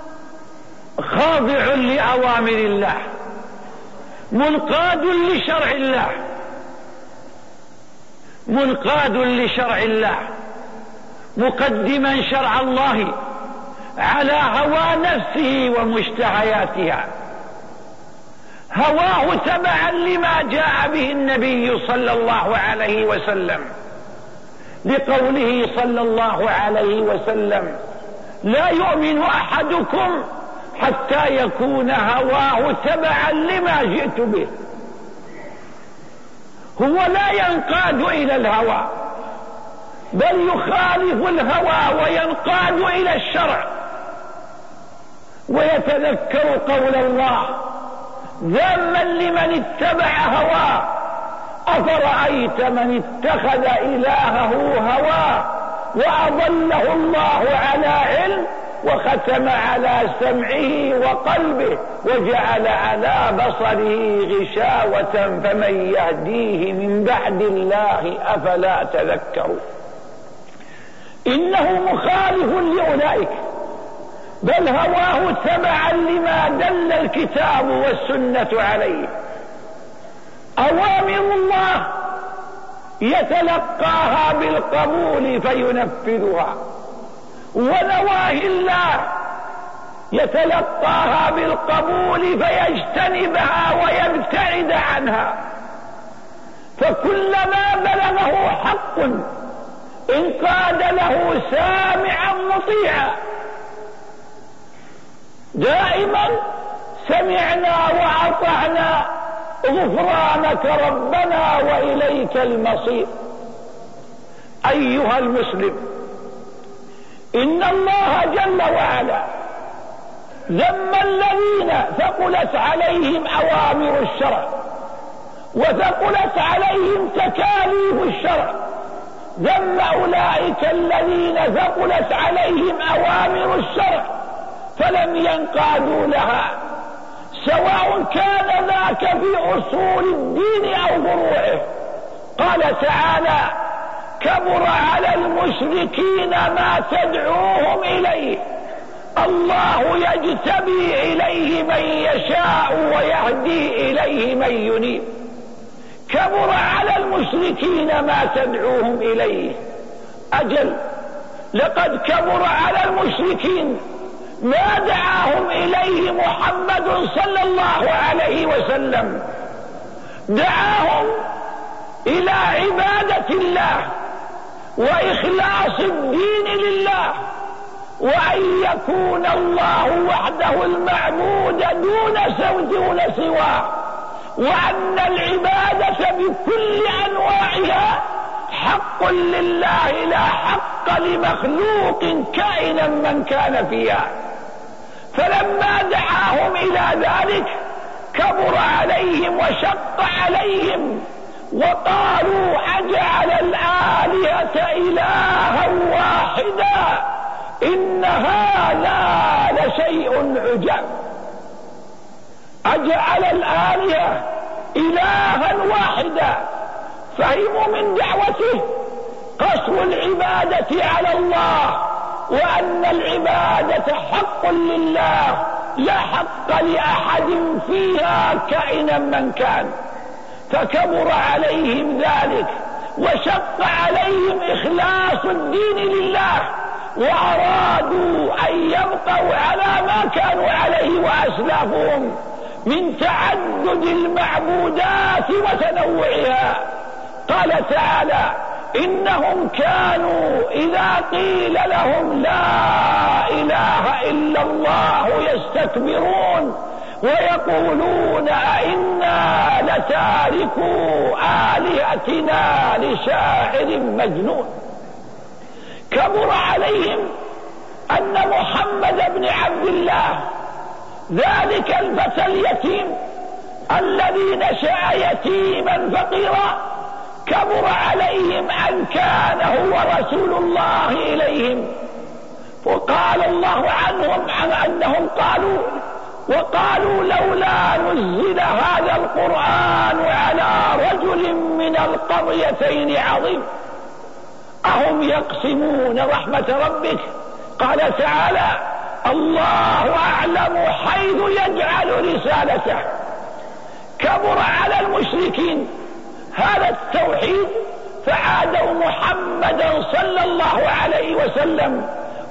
خاضع لأوامر الله، منقاد لشرع الله، منقاد لشرع الله، مقدما شرع الله على هوى نفسه ومشتهياتها، هواه تبعا لما جاء به النبي صلى الله عليه وسلم، لقوله صلى الله عليه وسلم: لا يؤمن أحدكم حتى يكون هواه تبعا لما جئت به. هو لا ينقاد إلى الهوى، بل يخالف الهوى وينقاد إلى الشرع، ويتذكر قول الله: ذاما لمن اتبع هواه أفرأيت من اتخذ إلهه هواه وأضله الله على علم وختم على سمعه وقلبه وجعل على بصره غشاوة فمن يهديه من بعد الله أفلا تذكرون. إنه مخالف لأولئك، بل هواه تبعا لما دل الكتاب والسنة عليه. أوامر الله يتلقاها بالقبول فينفذها، ونواهي الله يتلقاها بالقبول فيجتنبها ويبتعد عنها. فكلما بلغه حق انقاد له سامعا مطيعا، دائما سمعنا وأطعنا غفرانك ربنا وإليك المصير. أيها المسلم، إن الله جل وعلا ذم الذين ثقلت عليهم أوامر الشرع وثقلت عليهم تكاليف الشرع، ذم أولئك الذين ثقلت عليهم أوامر الشرع فلم ينقادوا لها، سواء كان ذاك في أصول الدين أو فروعه. قال تعالى: كبر على المشركين ما تدعوهم إليه، الله يجتبي إليه من يشاء ويهدي إليه من ينيب. كبر على المشركين ما تدعوهم إليه، أجل لقد كبر على المشركين ما دعاهم إليه محمد صلى الله عليه وسلم. دعاهم إلى عبادة الله وإخلاص الدين لله، وأن يكون الله وحده المعبود دون سواه، وأن العبادة بكل أنواعها حق لله لا حق لمخلوق كائنا من كان فيها. فلما دعاهم إلى ذلك كبر عليهم وشق عليهم، وقالوا: أجعل الآلهة إلها واحدا إن هذا لشيء عجاب. أجعل الآلهة إلها واحدا، فهموا من دعوته قصر العبادة على الله، وأن العبادة حق لله لا حق لأحد فيها كائنا من كان. فكبر عليهم ذلك وشق عليهم إخلاص الدين لله، وأرادوا أن يبقوا على ما كانوا عليه وأسلافهم من تعدد المعبودات وتنوعها. قال تعالى: إنهم كانوا إذا قيل لهم لا إله إلا الله يستكبرون ويقولون أئنا لتاركو آلهتنا لشاعر مجنون. كبر عليهم أن محمد بن عبد الله ذلك الفتى اليتيم الذي نشأ يتيما فقيرا، كبر عليهم أن كان هو رسول الله إليهم. وقال الله عنهم عن أنهم وقالوا لولا نزل هذا القرآن على رجل من القريتين عظيم أهم يقسمون رحمة ربك. قال تعالى الله أعلم حيث يجعل رسالته. كبر على المشركين هذا التوحيد فعادوا محمدا صلى الله عليه وسلم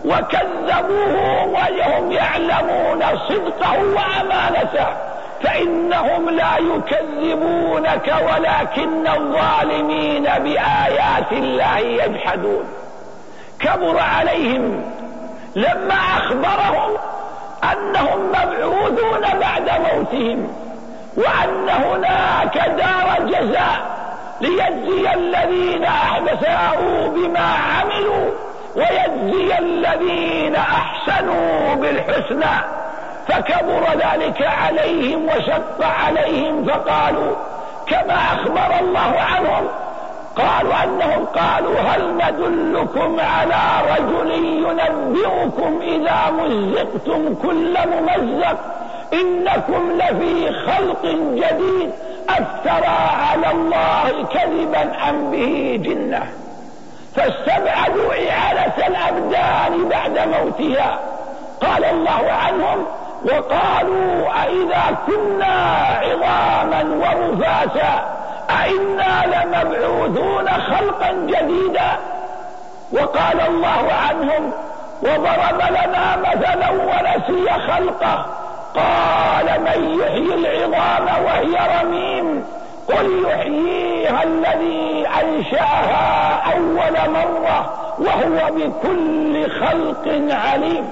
وكذبوه وهم يعلمون صدقه وأمانته، فإنهم لا يكذبونك ولكن الظالمين بآيات الله يجحدون. كبر عليهم لما أخبرهم أنهم مبعوثون بعد موتهم، وأن هناك دار جزاء ليجزي الذين أحسنوا بما عملوا ويجزي الذين أحسنوا بالحسنى. فكبر ذلك عليهم وشق عليهم، فقالوا كما أخبر الله عنهم، أنهم قالوا هل ندلكم على رجل ينبئكم إذا مزقتم كل ممزق إنكم لفي خلق جديد أفترى على الله كذبا أم به جنة. فاستبعدوا إعادة الأبدان بعد موتها. قال الله عنهم وقالوا أئذا كنا عظاما ورفاتا أئنا لمبعوثون خلقا جديدا. وقال الله عنهم وضرب لنا مثلا ونسي خلقه قال من يحيي العظام وهي رميم قل يحييها الذي أنشأها أول مرة وهو بكل خلق عليم.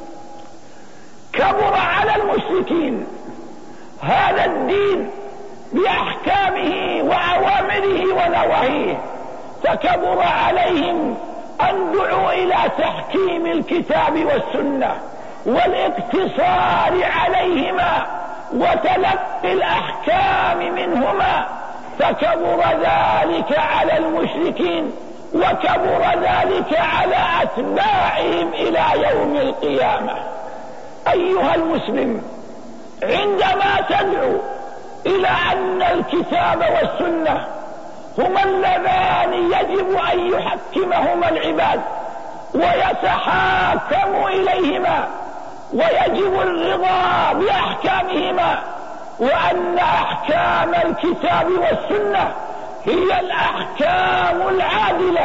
كبر على المشركين هذا الدين بأحكامه وأوامره ونواهيه، فكبر عليهم أن دعوا إلى تحكيم الكتاب والسنة والاقتصار عليهما وتلقي الأحكام منهما، فكبر ذلك على المشركين وكبر ذلك على أتباعهم إلى يوم القيامة. أيها المسلم، عندما تدعو إلى أن الكتاب والسنة هما اللذان يجب أن يحكمهما العباد ويتحاكموا إليهما ويجب الرضا بأحكامهما، وأن أحكام الكتاب والسنة هي الأحكام العادلة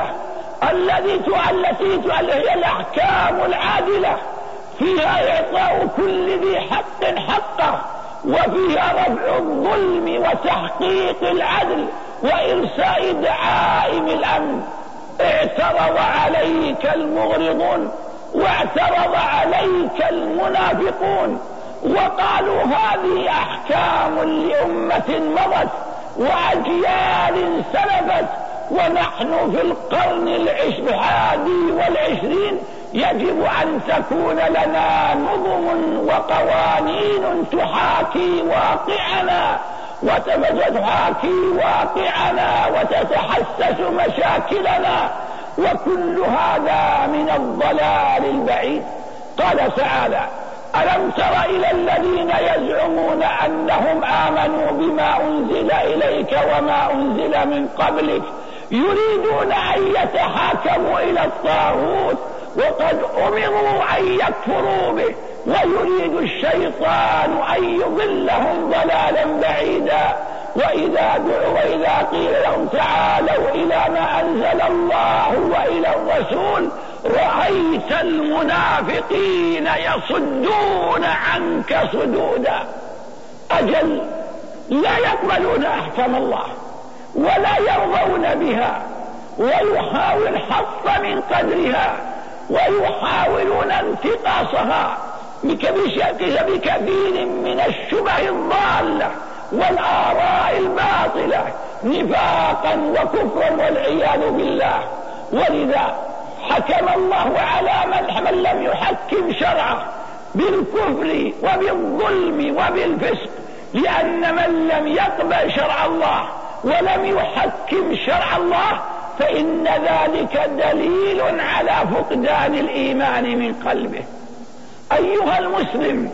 هي الأحكام العادلة فيها إعطاء كل ذي حق حقه، وفيها رفع الظلم وتحقيق العدل وإرساء دعائم الأمن. اعترض عليك المغرضون واعترض عليك المنافقون وقالوا هذه أحكام لأمة مضت وأجيال سلفت، ونحن في القرن 21 يجب أن تكون لنا نظم وقوانين تحاكي واقعنا وتتحسس مشاكلنا، وكل هذا من الضلال البعيد. قال تعالى ألم تر إلى الذين يزعمون أنهم آمنوا بما أنزل إليك وما أنزل من قبلك يريدون أن يتحاكموا إلى الطاغوت وقد أمروا أن يكفروا به ويريد الشيطان أن يضلهم ضلالا بعيدا. وإذا قيل لهم تعالوا إلى ما أنزل الله وإلى الرسول رأيت المنافقين يصدون عنك صدودا. أجل لا يقبلون أحكام الله ولا يرضون بها، ويحاول حط من قدرها ويحاولون انتقاصها بكثير من الشبه الضالة والآراء الباطلة نفاقا وكفرا والعياذ بالله. ولذا حكم الله على من لم يحكم شرعه بالكفر وبالظلم وبالفسق، لأن من لم يقبل شرع الله ولم يحكم شرع الله فإن ذلك دليل على فقدان الإيمان من قلبه. أيها المسلم،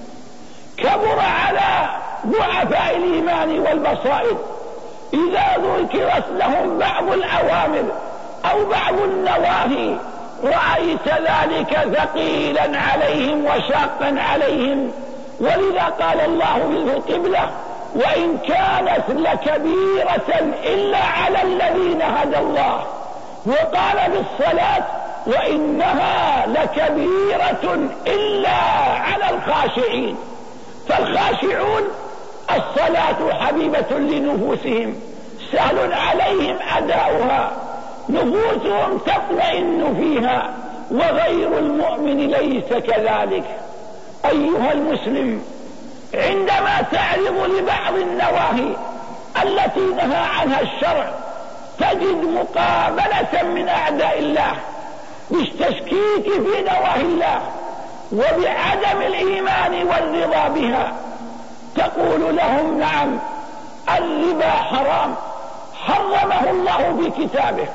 كبر على ضعفاء الإيمان والبصائر إذا ذكرت لهم بعض الأوامر أو بعض النواهي رأيت ذلك ثقيلا عليهم وشاقا عليهم. ولذا قال الله في القبلة: وإن كانت لكبيرة إلا على الذين هدى الله. وقال بالصلاة: وإنها لكبيرة إلا على الخاشعين. فالخاشعون الصلاة حبيبة لنفوسهم، سهل عليهم أداؤها، نفوسهم تطمئن فيها، وغير المؤمن ليس كذلك. أيها المسلم، عندما تعرض لبعض النواهي التي نهى عنها الشرع تجد مقابلة من أعداء الله بالتشكيك في نواهي الله وبعدم الإيمان والرضا بها. تقول لهم: نعم، الربا حرام، حرمه الله في كتابه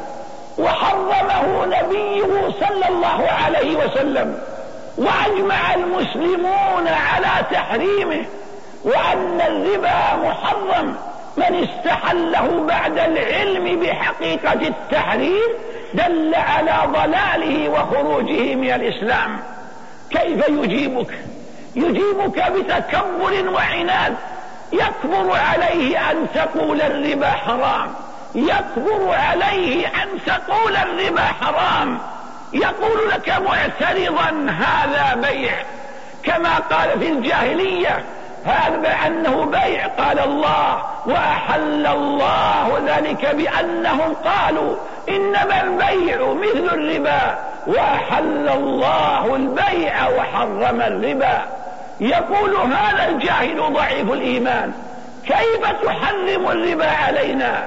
وحرمه نبيه صلى الله عليه وسلم، وأجمع المسلمون على تحريمه، وأن الربا محرم. من استحله بعد العلم بحقيقة التحريم دل على ضلاله وخروجه من الإسلام. كيف يجيبك؟ يجيبك بتكبر وعناد. يكبر عليه أن تقول الربا حرام، يكبر عليه أن تقول الربا حرام. يقول لك معترضا: هذا بيع، كما قال في الجاهلية هذا أنه بيع. قال الله: وأحل الله ذلك بأنهم قالوا إنما البيع مثل الربا وأحل الله البيع وحرم الربا. يقول هذا الجاهل ضعيف الإيمان: كيف تحرم الربا علينا؟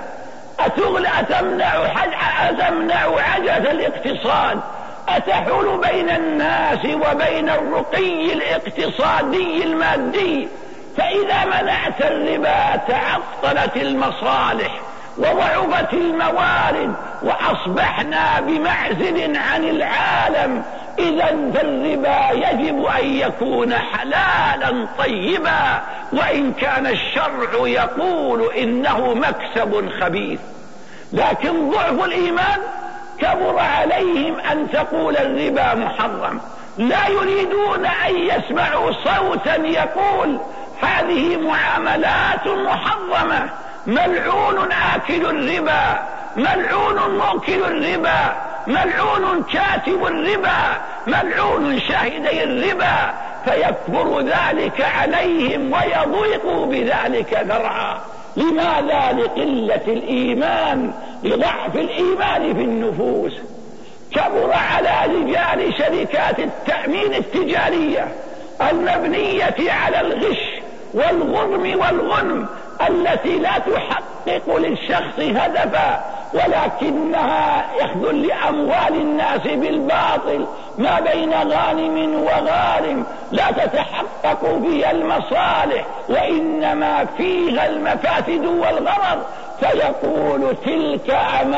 أتمنع عجلة الاقتصاد؟ أتحول بين الناس وبين الرقي الاقتصادي المادي؟ فإذا منعت الربا تعطلت المصالح وضعفت الموارد وأصبحنا بمعزل عن العالم. إذا فالربا يجب أن يكون حلالا طيبا، وإن كان الشرع يقول إنه مكسب خبيث. لكن ضعف الإيمان كبر عليهم أن تقول الربا محرم. لا يريدون أن يسمعوا صوتا يقول هذه معاملات محرمة، ملعون آكل الربا، ملعون موكل الربا، ملعون كاتب الربا، ملعون شاهدي الربا. فيكبر ذلك عليهم ويضيق بذلك ذرعا. لماذا؟ لقلة الإيمان، لضعف الإيمان في النفوس. كبر على رجال شركات التأمين التجارية المبنية على الغش والغرم والغنم، التي لا تحقق للشخص هدفا ولكنها أخذ لأموال الناس بالباطل ما بين غانم وغارم، لا تتحقق فيها المصالح وإنما فيها المفاسد والغرر. فيقول تلك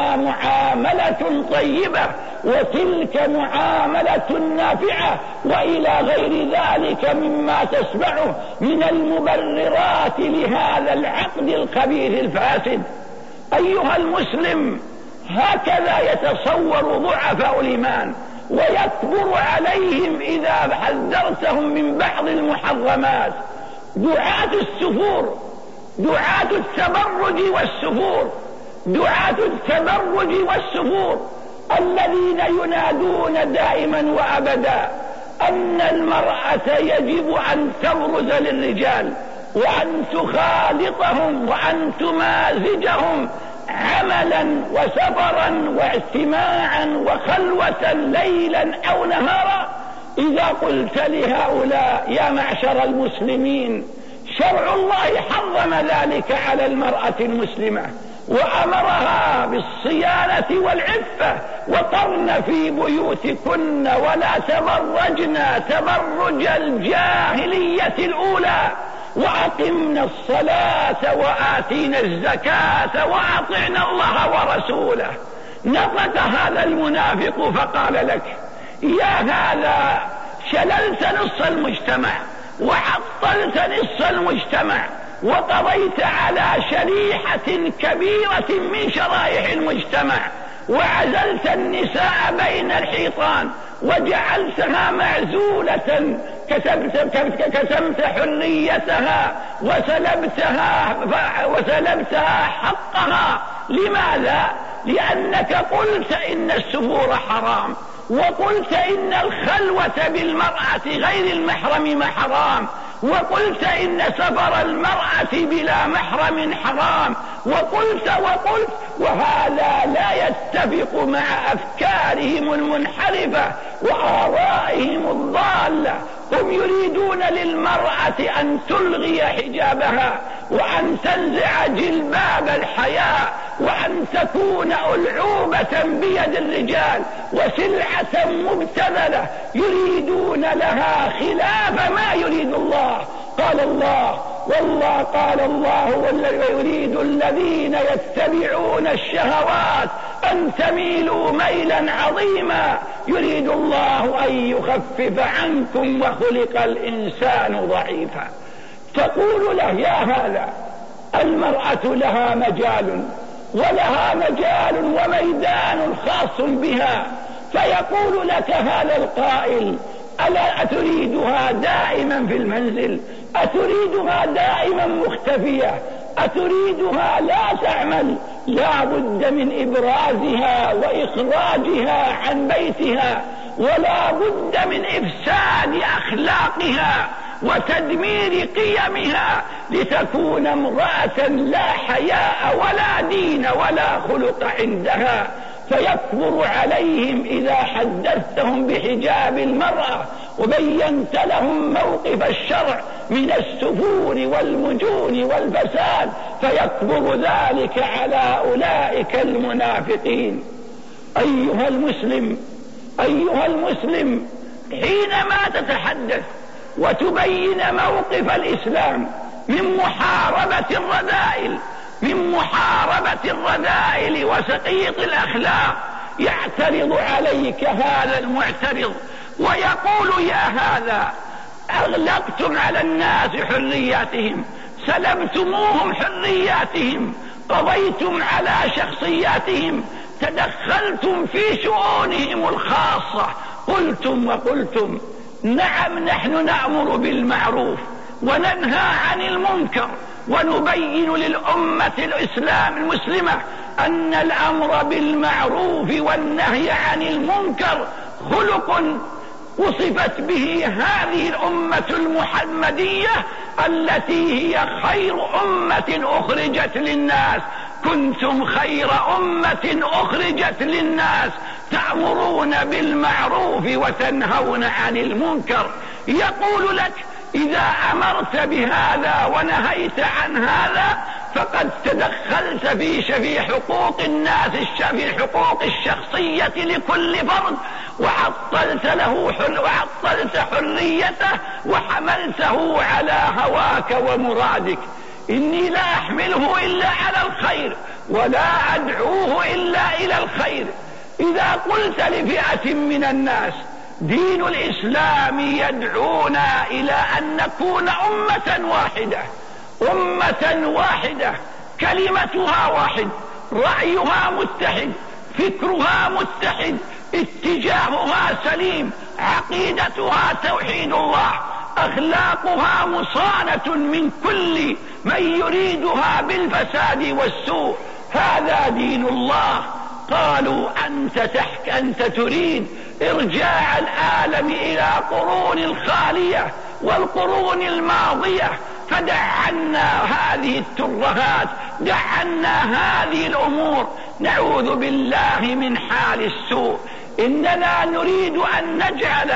معاملة طيبة وتلك معاملة نافعة، وإلى غير ذلك مما تسمعه من المبررات لهذا العقد الخبيث الفاسد. أيها المسلم، هكذا يتصور ضعفاء الإيمان، ويكبر عليهم إذا حذرتهم من بعض المحرمات. دعاة السفور، دعاة التبرج والسفور، دعاة التبرج والسفور الذين ينادون دائما وأبدا أن المرأة يجب أن تبرز للرجال وأن تخالطهم وأن تمازجهم عملا وسفرا واجتماعا وخلوة ليلا أو نهارا. إذا قلت لهؤلاء يا معشر المسلمين شرع الله حرم ذلك على المرأة المسلمة وأمرها بالصيانة والعفة وقرن في بيوتكن ولا تبرجن تبرج الجاهلية الأولى وأقمنا الصلاة وآتينا الزكاة وأطعنا الله ورسوله. نطق هذا المنافق فقال لك يا هذا شللت نص المجتمع وعطلت نص المجتمع وقضيت على شريحة كبيرة من شرائح المجتمع وعزلت النساء بين الحيطان وجعلتها معزولة كتمت حريتها وسلبتها حقها. لماذا؟ لأنك قلت إن السفور حرام وقلت إن الخلوة بالمرأة غير المحرم حرام وقلت إن سفر المرأة بلا محرم حرام وقلت وهذا لا يتفق مع أفكارهم المنحرفة وآرائهم الضالة. هم يريدون للمرأة أن تلغي حجابها وأن تنزع جلباب الحياء وأن تكون ألعوبة بيد الرجال وسلعة مبتذلة يريدون لها خلاف ما يريد الله. قال الله والله قال الله ويريد الذين يتبعون الشهوات أن تميلوا ميلا عظيما يريد الله أن يخفف عنكم وخلق الإنسان ضعيفا. تقول له يا هذا المرأة لها مجال وميدان خاص بها، فيقول لك هذا القائل ألا أتريدها دائما في المنزل؟ أتريدها دائما مختفية؟ أتريدها لا تعمل؟ لا بد من إبرازها وإخراجها عن بيتها ولا بد من إفساد أخلاقها وتدمير قيمها لتكون امرأة لا حياء ولا دين ولا خلق عندها. فيكبر عليهم إذا حدثتهم بحجاب المرأة وبينت لهم موقف الشرع من السفور والمجون والفساد، فيكبر ذلك على أولئك المنافقين. أيها المسلم حينما تتحدث وتبين موقف الإسلام من محاربة الرذائل وسقيط الأخلاق، يعترض عليك هذا المعترض ويقول يا هذا أغلقتم على الناس حرياتهم، سلبتموهم حرياتهم، قضيتم على شخصياتهم، تدخلتم في شؤونهم الخاصة. قلتم نعم نحن نأمر بالمعروف وننهى عن المنكر ونبين للأمة الإسلام المسلمة أن الأمر بالمعروف والنهي عن المنكر خلق وصفت به هذه الأمة المحمدية التي هي خير أمة أخرجت للناس. كنتم خير أمة أخرجت للناس تأمرون بالمعروف وتنهون عن المنكر. يقول لك إذا أمرت بهذا ونهيت عن هذا فقد تدخلت في حقوق الناس، في حقوق الشخصية لكل فرد، وعطلت حريته وحملته على هواك ومرادك. إني لا أحمله إلا على الخير ولا أدعوه إلا إلى الخير. إذا قلت لفئة من الناس دين الإسلام يدعونا إلى أن نكون أمة واحدة كلمتها واحد، رأيها متحد، فكرها متحد، اتجاهها سليم، عقيدتها توحيد الله، أخلاقها مصانة من كل من يريدها بالفساد والسوء. هذا دين الله. قالوا أنت تريد إرجاع العالم إلى قرون الخالية والقرون الماضية، فدع عنا هذه الترهات، دع عنا هذه الأمور. نعوذ بالله من حال السوء. إننا نريد أن نجعل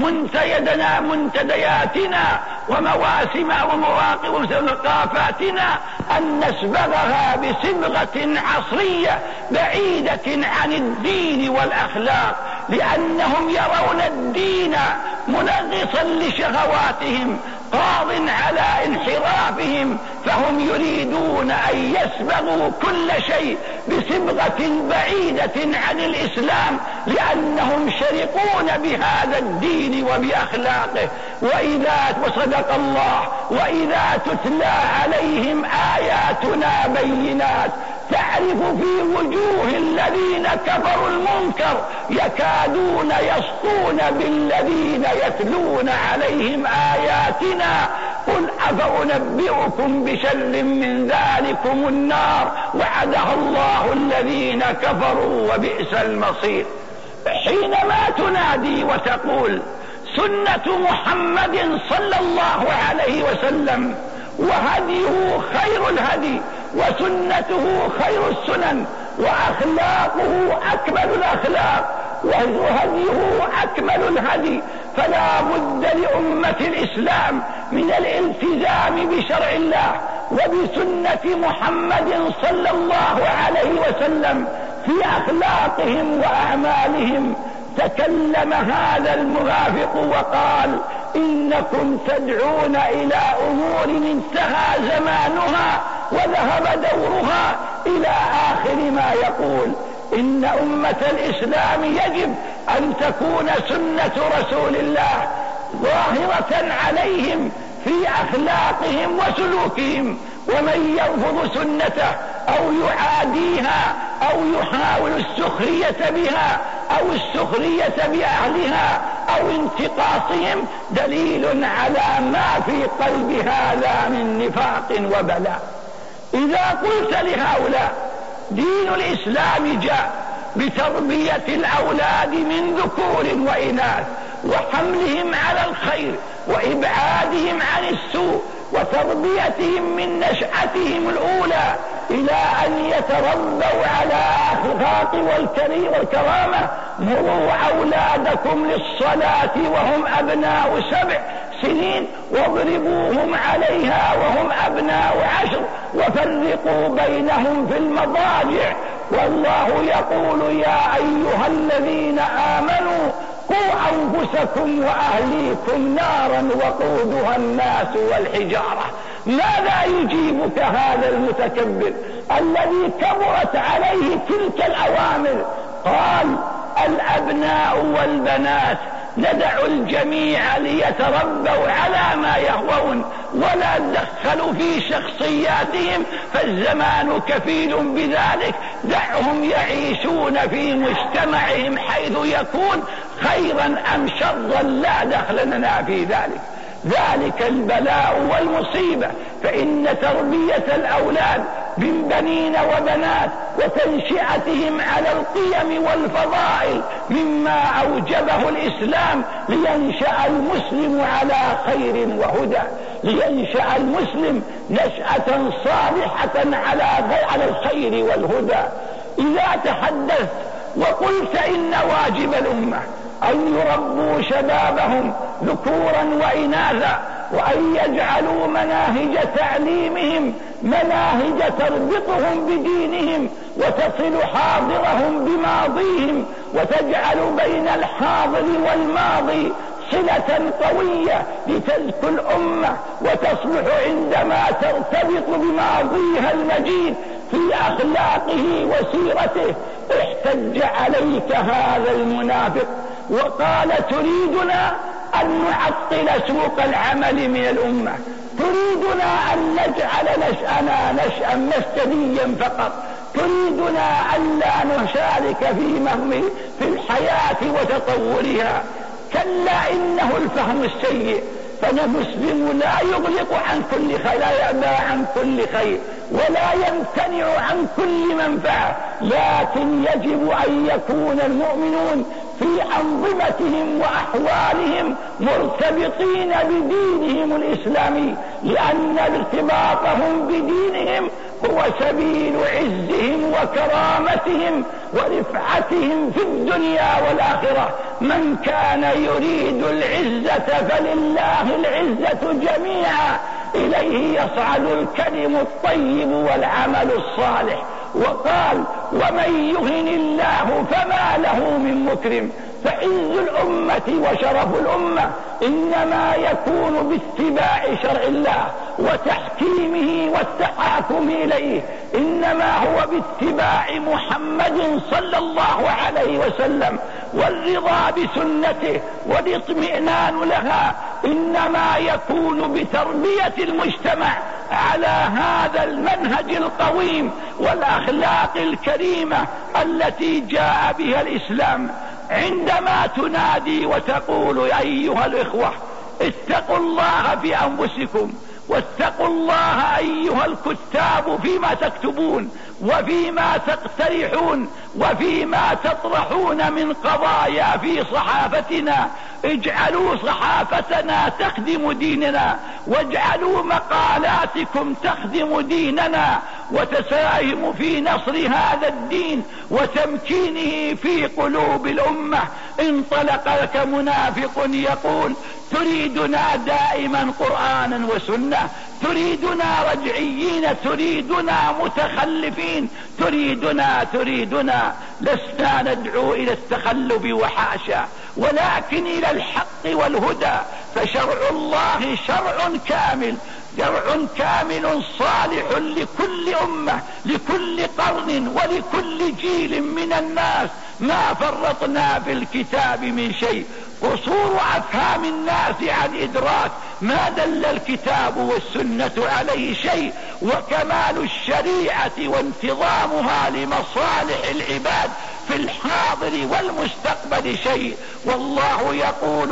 منتدياتنا ومواسم وثقافاتنا أن نسبغها بصبغة عصرية بعيدة عن الدين والأخلاق، لأنهم يرون الدين منغصا لشهواتهم قاض على انحرافهم، فهم يريدون أن يسبغوا كل شيء بصبغة بعيدة عن الإسلام، لأنهم شرقون بهذا الدين وبأخلاقه. وصدق الله، وإذا تتلى عليهم آياتنا بينات تعرف في وجوه الذين كفروا المنكر يكادون يسطون بالذين يتلون عليهم آياتنا. قل أفأنبئكم بشر من ذلكم النار وعدها الله الذين كفروا وبئس المصير. حينما تنادي وتقول سنة محمد صلى الله عليه وسلم وهديه خير الهدي وسنته خير السنن وأخلاقه أكمل الأخلاق وهديه أكمل الهدي، فلا بد لأمة الإسلام من الالتزام بشرع الله وبسنة محمد صلى الله عليه وسلم في أخلاقهم وأعمالهم. تكلم هذا المنافق وقال إنكم تدعون إلى أمور انتهى زمانها وذهب دورها، إلى آخر ما يقول. إن أمة الإسلام يجب أن تكون سنة رسول الله ظاهرة عليهم في أخلاقهم وسلوكهم، ومن يرفض سنته أو يعاديها أو يحاول السخرية بها أو السخرية بأهلها أو انتقاصهم دليل على ما في قلب هذا من نفاق وبلاء. إذا قلت لهؤلاء دين الإسلام جاء بتربية الأولاد من ذكور وإناث وحملهم على الخير وإبعادهم عن السوء وتربيتهم من نشأتهم الأولى إلى أن يتربوا على أخلاق والكرامة. مروا أولادكم للصلاة وهم أبناء 7 سنين واضربوهم عليها وهم أبناء 10 وفرقوا بينهم في المضاجع. والله يقول يا أيها الذين آمنوا قوا أنفسكم وأهليكم نارا وقودها الناس والحجارة. ماذا يجيبك هذا المتكبر الذي كبرت عليه تلك الأوامر؟ قال الأبناء والبنات ندع الجميع ليتربوا على ما يهوون ولا ندخلوا في شخصياتهم، فالزمان كفيل بذلك. دعهم يعيشون في مجتمعهم حيث يكون خيرا أم شرا لا دخل لنا في ذلك. ذلك البلاء والمصيبة. فإن تربية الأولاد من بنين وبنات وتنشئتهم على القيم والفضائل مما أوجبه الإسلام لينشأ المسلم على خير وهدى، لينشأ المسلم نشأة صالحة على الخير والهدى. إذا تحدثت وقلت إن واجب الأمة أن يربوا شبابهم ذكورا وإناثا وأن يجعلوا مناهج تعليمهم مناهج تربطهم بدينهم وتصل حاضرهم بماضيهم وتجعل بين الحاضر والماضي صلة قوية لتزكو الأمة وتصلح عندما ترتبط بماضيها المجيد في أخلاقه وسيرته. احتج عليك هذا المنافق وقال تريدنا أن نعطل سوق العمل من الأمة، تريدنا أن نجعل نشأنا نشأ مستديا فقط، تريدنا أن لا نشارك في الحياة وتطورها. كلا إنه الفهم السيء، فالمسلم لا يغلق عن كل خير، لا يأبى عن كل خير ولا يمتنع عن كل منفعة، لكن يجب أن يكون المؤمنون في أنظمتهم وأحوالهم مرتبطين بدينهم الإسلامي، لأن ارتباطهم بدينهم هو سبيل عزهم وكرامتهم ورفعتهم في الدنيا والآخرة. من كان يريد العزة فلله العزة جميعا، إليه يصعد الكلم الطيب والعمل الصالح. وقال: ومن يهن الله فما له من مكرم. فعز الأمة وشرف الأمة إنما يكون باتباع شرع الله وتحكيمه والتحاكم إليه، إنما هو باتباع محمد صلى الله عليه وسلم والرضا بسنته والاطمئنان لها، إنما يكون بتربية المجتمع على هذا المنهج القويم والأخلاق الكريمة التي جاء بها الإسلام. عندما تنادي وتقول: أيها الإخوة اتقوا الله في أنفسكم، واتقوا الله أيها الكتاب فيما تكتبون وفيما تقترحون وفيما تطرحون من قضايا في صحافتنا، اجعلوا صحافتنا تخدم ديننا، واجعلوا مقالاتكم تخدم ديننا وتساهم في نصر هذا الدين وتمكينه في قلوب الأمة. انطلق لك منافق يقول: تريدنا دائما قرآنا وسنة، تريدنا رجعيين، تريدنا متخلفين، تريدنا. لسنا ندعو إلى التخلف وحاشا، ولكن إلى الحق والهدى. فشرع الله شرع كامل صالح لكل أمة، لكل قرن ولكل جيل من الناس. ما فرطنا في الكتاب من شيء. قصور أفهام الناس عن إدراك ما دل الكتاب والسنة عليه شيء، وكمال الشريعة وانتظامها لمصالح العباد في الحاضر والمستقبل شيء. والله يقول: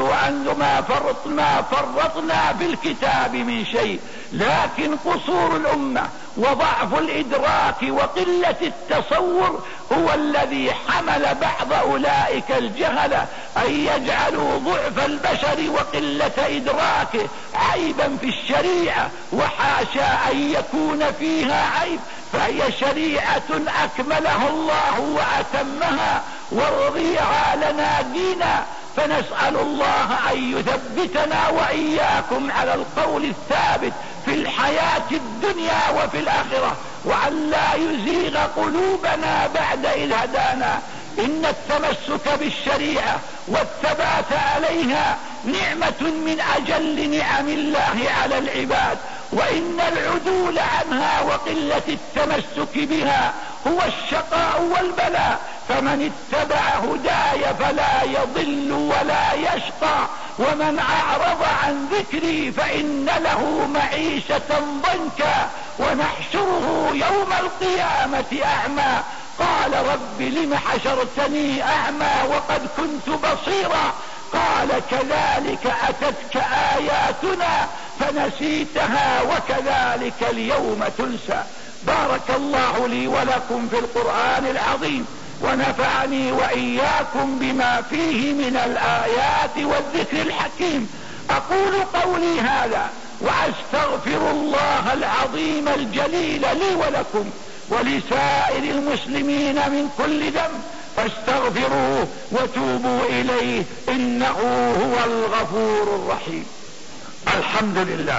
ما فرطنا في الكتاب من شيء. لكن قصور الأمة وضعف الإدراك وقلة التصور هو الذي حمل بعض أولئك الجهلة أن يجعلوا ضعف البشر وقلة إدراكه عيبا في الشريعة، وحاشا أن يكون فيها عيب، فهي شريعة أكملها الله وأتمها ورضيها لنا دينا. فنسأل الله أن يثبتنا وإياكم على القول الثابت في الحياة الدنيا وفي الآخرة، وأن لا يزيغ قلوبنا بعد إذ هدانا. إن التمسك بالشريعة والثبات عليها نعمة من أجل نعم الله على العباد، وإن العدول عنها وقلة التمسك بها هو الشقاء والبلاء. فمن اتبع هداي فلا يضل ولا يشقى، ومن أعرض عن ذكري فإن له معيشة ضنكا ونحشره يوم القيامة أعمى. قال: رب لم حشرتني أعمى وقد كنت بصيرا. قال: كذلك أتتك آياتنا فنسيتها وكذلك اليوم تنسى. بارك الله لي ولكم في القرآن العظيم، ونفعني وإياكم بما فيه من الآيات والذكر الحكيم. أقول قولي هذا وأستغفر الله العظيم الجليل لي ولكم ولسائر المسلمين من كل ذنب، فاستغفروه وتوبوا إليه إنه هو الغفور الرحيم. الحمد لله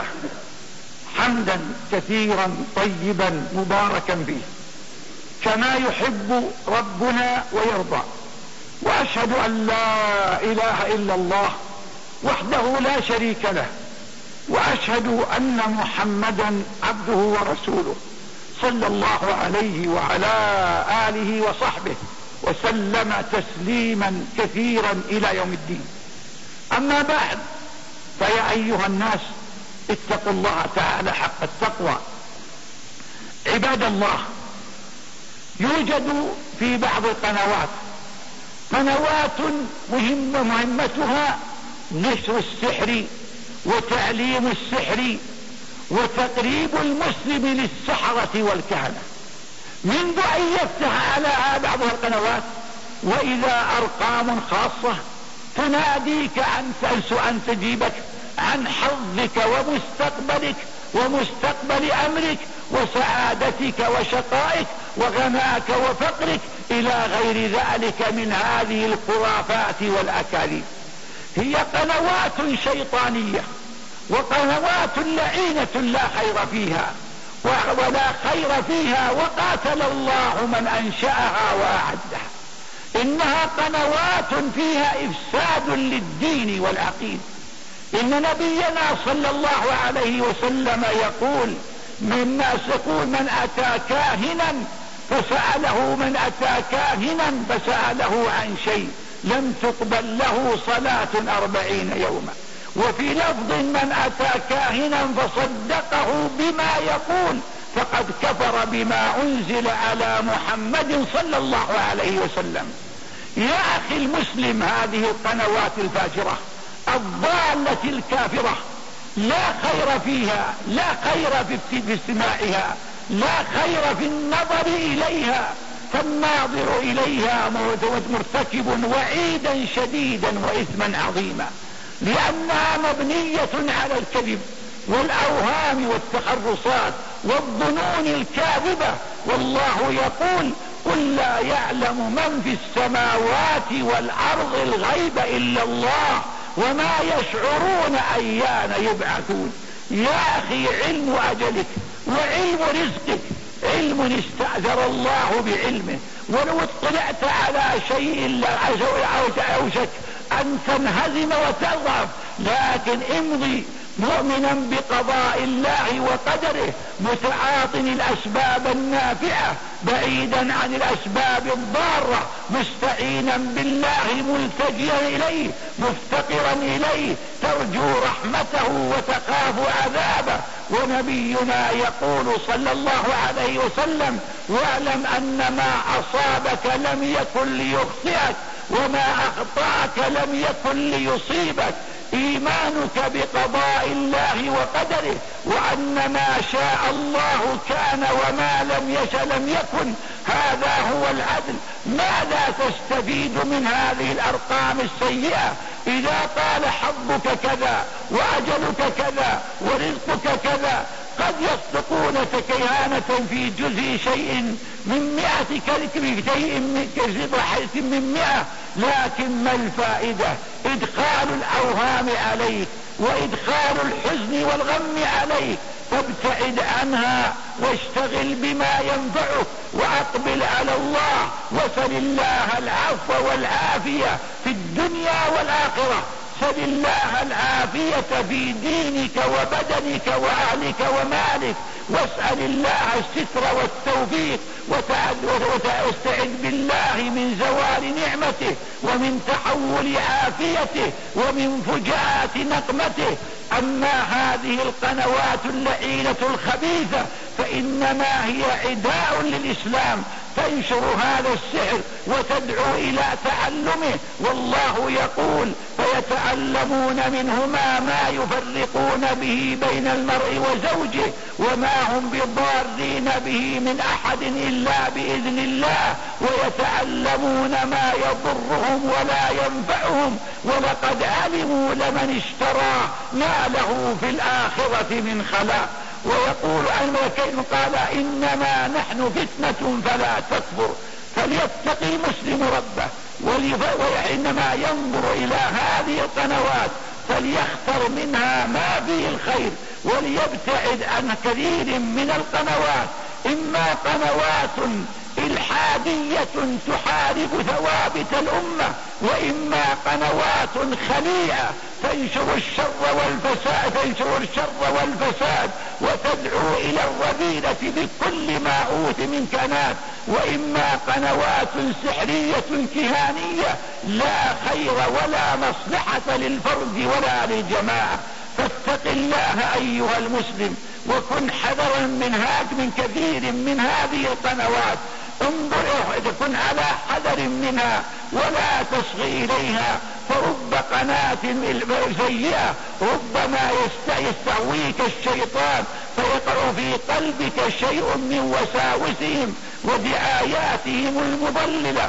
حمدا كثيرا طيبا مباركا فيه كما يحب ربنا ويرضى، وأشهد أن لا إله إلا الله وحده لا شريك له، وأشهد أن محمدا عبده ورسوله صلى الله عليه وعلى آله وصحبه وسلم تسليما كثيرا إلى يوم الدين. أما بعد، فيا أيها الناس اتقوا الله تعالى حق التقوى. عباد الله، يوجد في بعض القنوات مهمتها نشر السحر وتعليم السحر وتقريب المسلم للسحرة والكهنة. منذ أن يفتح على بعضها القنوات وإذا أرقام خاصة تناديك أن تجيبك عن حظك ومستقبلك ومستقبل أمرك وسعادتك وشقائك وغناك وفقرك إلى غير ذلك من هذه الخرافات والأكاذيب. هي قنوات شيطانية وقنوات لعينة لا خير فيها ولا خير فيها، وقاتل الله من أنشأها وأعدها. إنها قنوات فيها إفساد للدين والعقيدة. إن نبينا صلى الله عليه وسلم يقول من أتى كاهنا فسأله عن شيء لم تقبل له صلاة 40 يوما. وفي لفظ من أتى كاهنا فصدقه بما يقول فقد كفر بما أنزل على محمد صلى الله عليه وسلم. يا أخي المسلم، هذه القنوات الفاجرة الضالة الكافرة لا خير فيها، لا خير في استماعها، لا خير في النظر إليها، فالناظر إليها مرتكب وعيدا شديدا وإثما عظيما، لأنها مبنية على الكذب والأوهام والتخرصات والظنون الكاذبة. والله يقول قل لا يعلم من في السماوات والأرض الغيب إلا الله وما يشعرون أيان يبعثون. يا أخي علم أجلك وعلم رزقك علم استأثر الله بعلمه، ولو اطلعت على شيء أوشك أن تنهزم وتضعف، لكن امضي مؤمنا بقضاء الله وقدره، متعاطٍ الأسباب النافعة بعيدا عن الأسباب الضارة، مستعينا بالله ملتجيا إليه مفتقرا إليه، ترجو رحمته وتخاف عذابه. ونبينا يقول صلى الله عليه وسلم واعلم أن ما أصابك لم يكن ليخطئك وما أخطأك لم يكن ليصيبك. إيمانك بقضاء الله وقدره وأن ما شاء الله كان وما لم يشأ لم يكن، هذا هو العدل. ماذا تستفيد من هذه الأرقام السيئة إذا قال حظك كذا وأجلك كذا ورزقك كذا؟ قد يصدقون كيهانة في جزء شيء من 100 شيء من 100، لكن ما الفائدة؟ إدخال الأوهام عليك وإدخال الحزن والغم عليك، فابتعد عنها واشتغل بما ينفعك وأقبل على الله وسل الله العفو والعافية في الدنيا والآخرة. سل الله العافية في دينك وبدنك وأهلك ومالك، واسأل الله الستر والتوفيق واستعذ بالله من زوال نعمته ومن تحول عافيته ومن فجاءة نقمته. أما هذه القنوات اللعينة الخبيثة فإنما هي عداء للإسلام، تنشر هذا السحر وتدعو إلى تعلمه. والله يقول فيتعلمون منهما ما يفرقون به بين المرء وزوجه وما هم بضارين به من أحد إلا بإذن الله، ويتعلمون ما يضرهم ولا ينفعهم، ولقد علموا لمن اشترى ما له في الآخرة من خلاق. ويقول قال إنما نحن فتنة فلا تكفر. فليتقي المسلم ربه وإنما ينظر إلى هذه القنوات فليختر منها ما فيه الخير وليبتعد عن كثير من القنوات، إما قنوات إلحادية تحارب ثوابت الأمة، وإما قنوات خليعة تنشر الشر والفساد وتدعو إلى الرذيلة بكل ما أوت من كنات، وإما قنوات سحرية كهانية لا خير ولا مصلحة للفرد ولا للجماعة. فاتق الله أيها المسلم وكن حذرا من كثير من هذه القنوات. انظر كن على حذر منها ولا تصغي إليها، فرب قناة سيئة ربما يستهويك الشيطان فيقع في قلبك شيء من وساوسهم ودعاياتهم المضللة.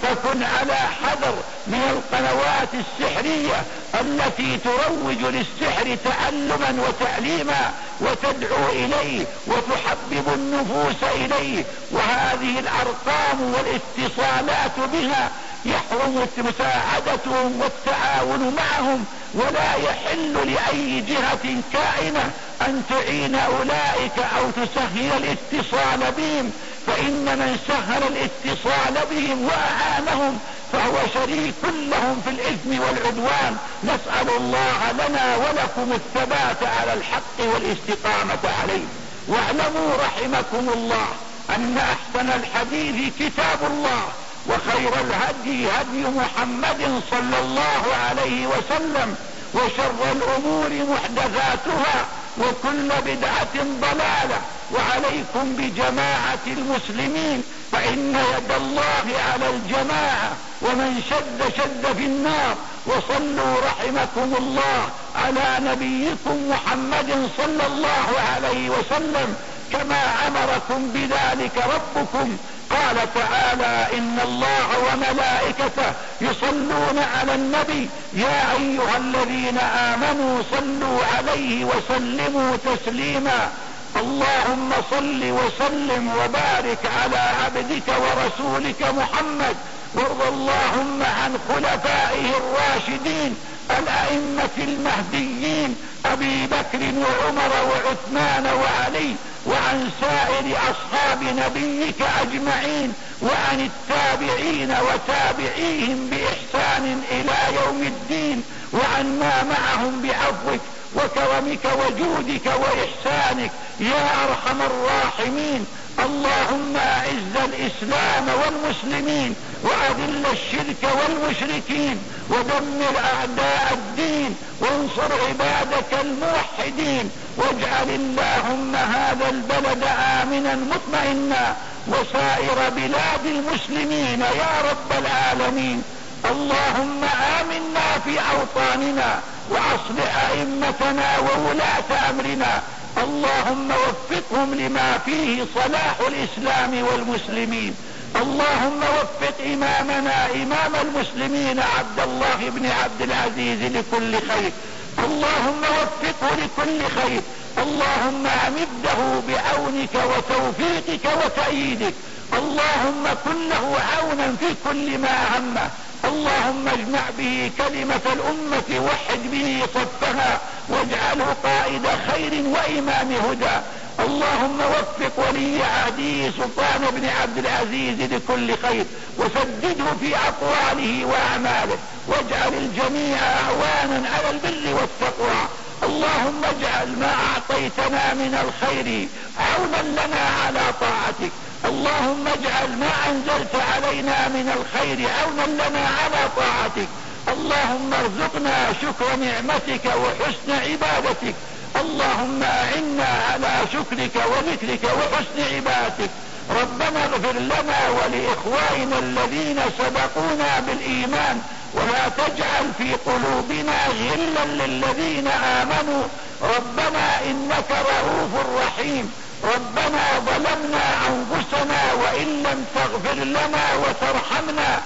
فكن على حذر من القنوات السحرية التي تروج للسحر تعلما وتعليما وتدعو إليه وتحبب النفوس إليه. وهذه الأرقام والاتصالات بها يحرم مساعدتهم والتعاون معهم، ولا يحل لأي جهة كائنة أن تعين أولئك أو تسهل الاتصال بهم، فإن من سهل الاتصال بهم وأعانهم فهو شريك لهم في الإثم والعدوان. نسأل الله لنا ولكم الثبات على الحق والاستقامة عليه. واعلموا رحمكم الله أن أحسن الحديث كتاب الله، وخير الهدي هدي محمد صلى الله عليه وسلم، وشر الأمور محدثاتها، وكل بدعة ضلالة. وعليكم بجماعة المسلمين، فإن يد الله على الجماعة، ومن شد في النار. وصلوا رحمكم الله على نبيكم محمد صلى الله عليه وسلم كما أمركم بذلك ربكم. قال تعالى: إن الله وملائكته يصلون على النبي يا أيها الذين آمنوا صلوا عليه وسلموا تسليما. اللهم صل وسلم وبارك على عبدك ورسولك محمد، وارض اللهم عن خلفائه الراشدين الأئمة المهديين أبي بكر وعمر وعثمان وعلي، وعن سائر أصحاب نبيك أجمعين، وعن التابعين وتابعيهم بإحسان إلى يوم الدين، وعن ما معهم بعفوك وكرمك وجودك وإحسانك يا أرحم الراحمين. اللهم أعز الإسلام والمسلمين، وأذل الشرك والمشركين، ودمر أعداء الدين، وانصر عبادك الموحدين. واجعل اللهم هذا البلد آمنا مطمئنا، وسائر بلاد المسلمين يا رب العالمين. اللهم آمنا في أوطاننا، وأصلح أئمتنا وولاة أمرنا. اللهم وفقهم لما فيه صلاح الإسلام والمسلمين. اللهم وفق إمامنا إمام المسلمين عبد الله بن عبد العزيز لكل خير. اللهم وفقه لكل خير. اللهم أمده بعونك وتوفيقك وتأييدك. اللهم كن له عونا في كل ما همه. اللهم اجمع به كلمة الأمة، وحد به صفها، واجعله قائد خير وإمام هدى. اللهم وفق ولي عهده سلطان بن عبد العزيز لكل خير، وسدده في أقواله وأعماله، واجعل الجميع أعوانا على البر والتقوى. اللهم اجعل ما أعطيتنا من الخير عونا لنا على طاعتك. اللهم اجعل ما أنزلت علينا من الخير عونا لنا على طاعتك. اللهم ارزقنا شكر نعمتك وحسن عبادتك. اللهم أعنا على شكرك وذكرك وحسن عبادتك. ربنا اغفر لنا ولإخواننا الذين سبقونا بالإيمان، ولا تجعل في قلوبنا غلا للذين آمنوا. ربنا إنك رؤوف رحيم. ربنا ظلمنا أنفسنا وإن لم تغفر لنا وترحمنا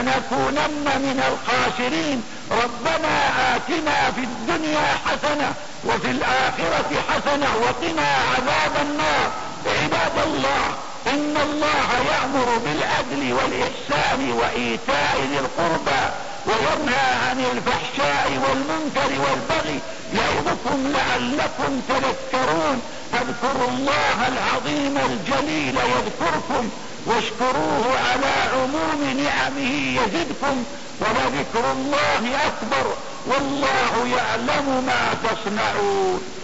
لنكونن من الخاسرين. ربنا آتنا في الدنيا حسنة وفي الآخرة حسنة وقنا عذاب النار. عباد الله، إن الله يأمر بالعدل والإحسان وإيتاء ذي القربى، وينهى عن الفحشاء والمنكر والبغي، يعظكم لعلكم تذكرون. فاذكروا الله العظيم الجليل يذكركم، واشكروه على عموم نعمه يزدكم، ولذكر الله أكبر، والله يعلم ما تصنعون.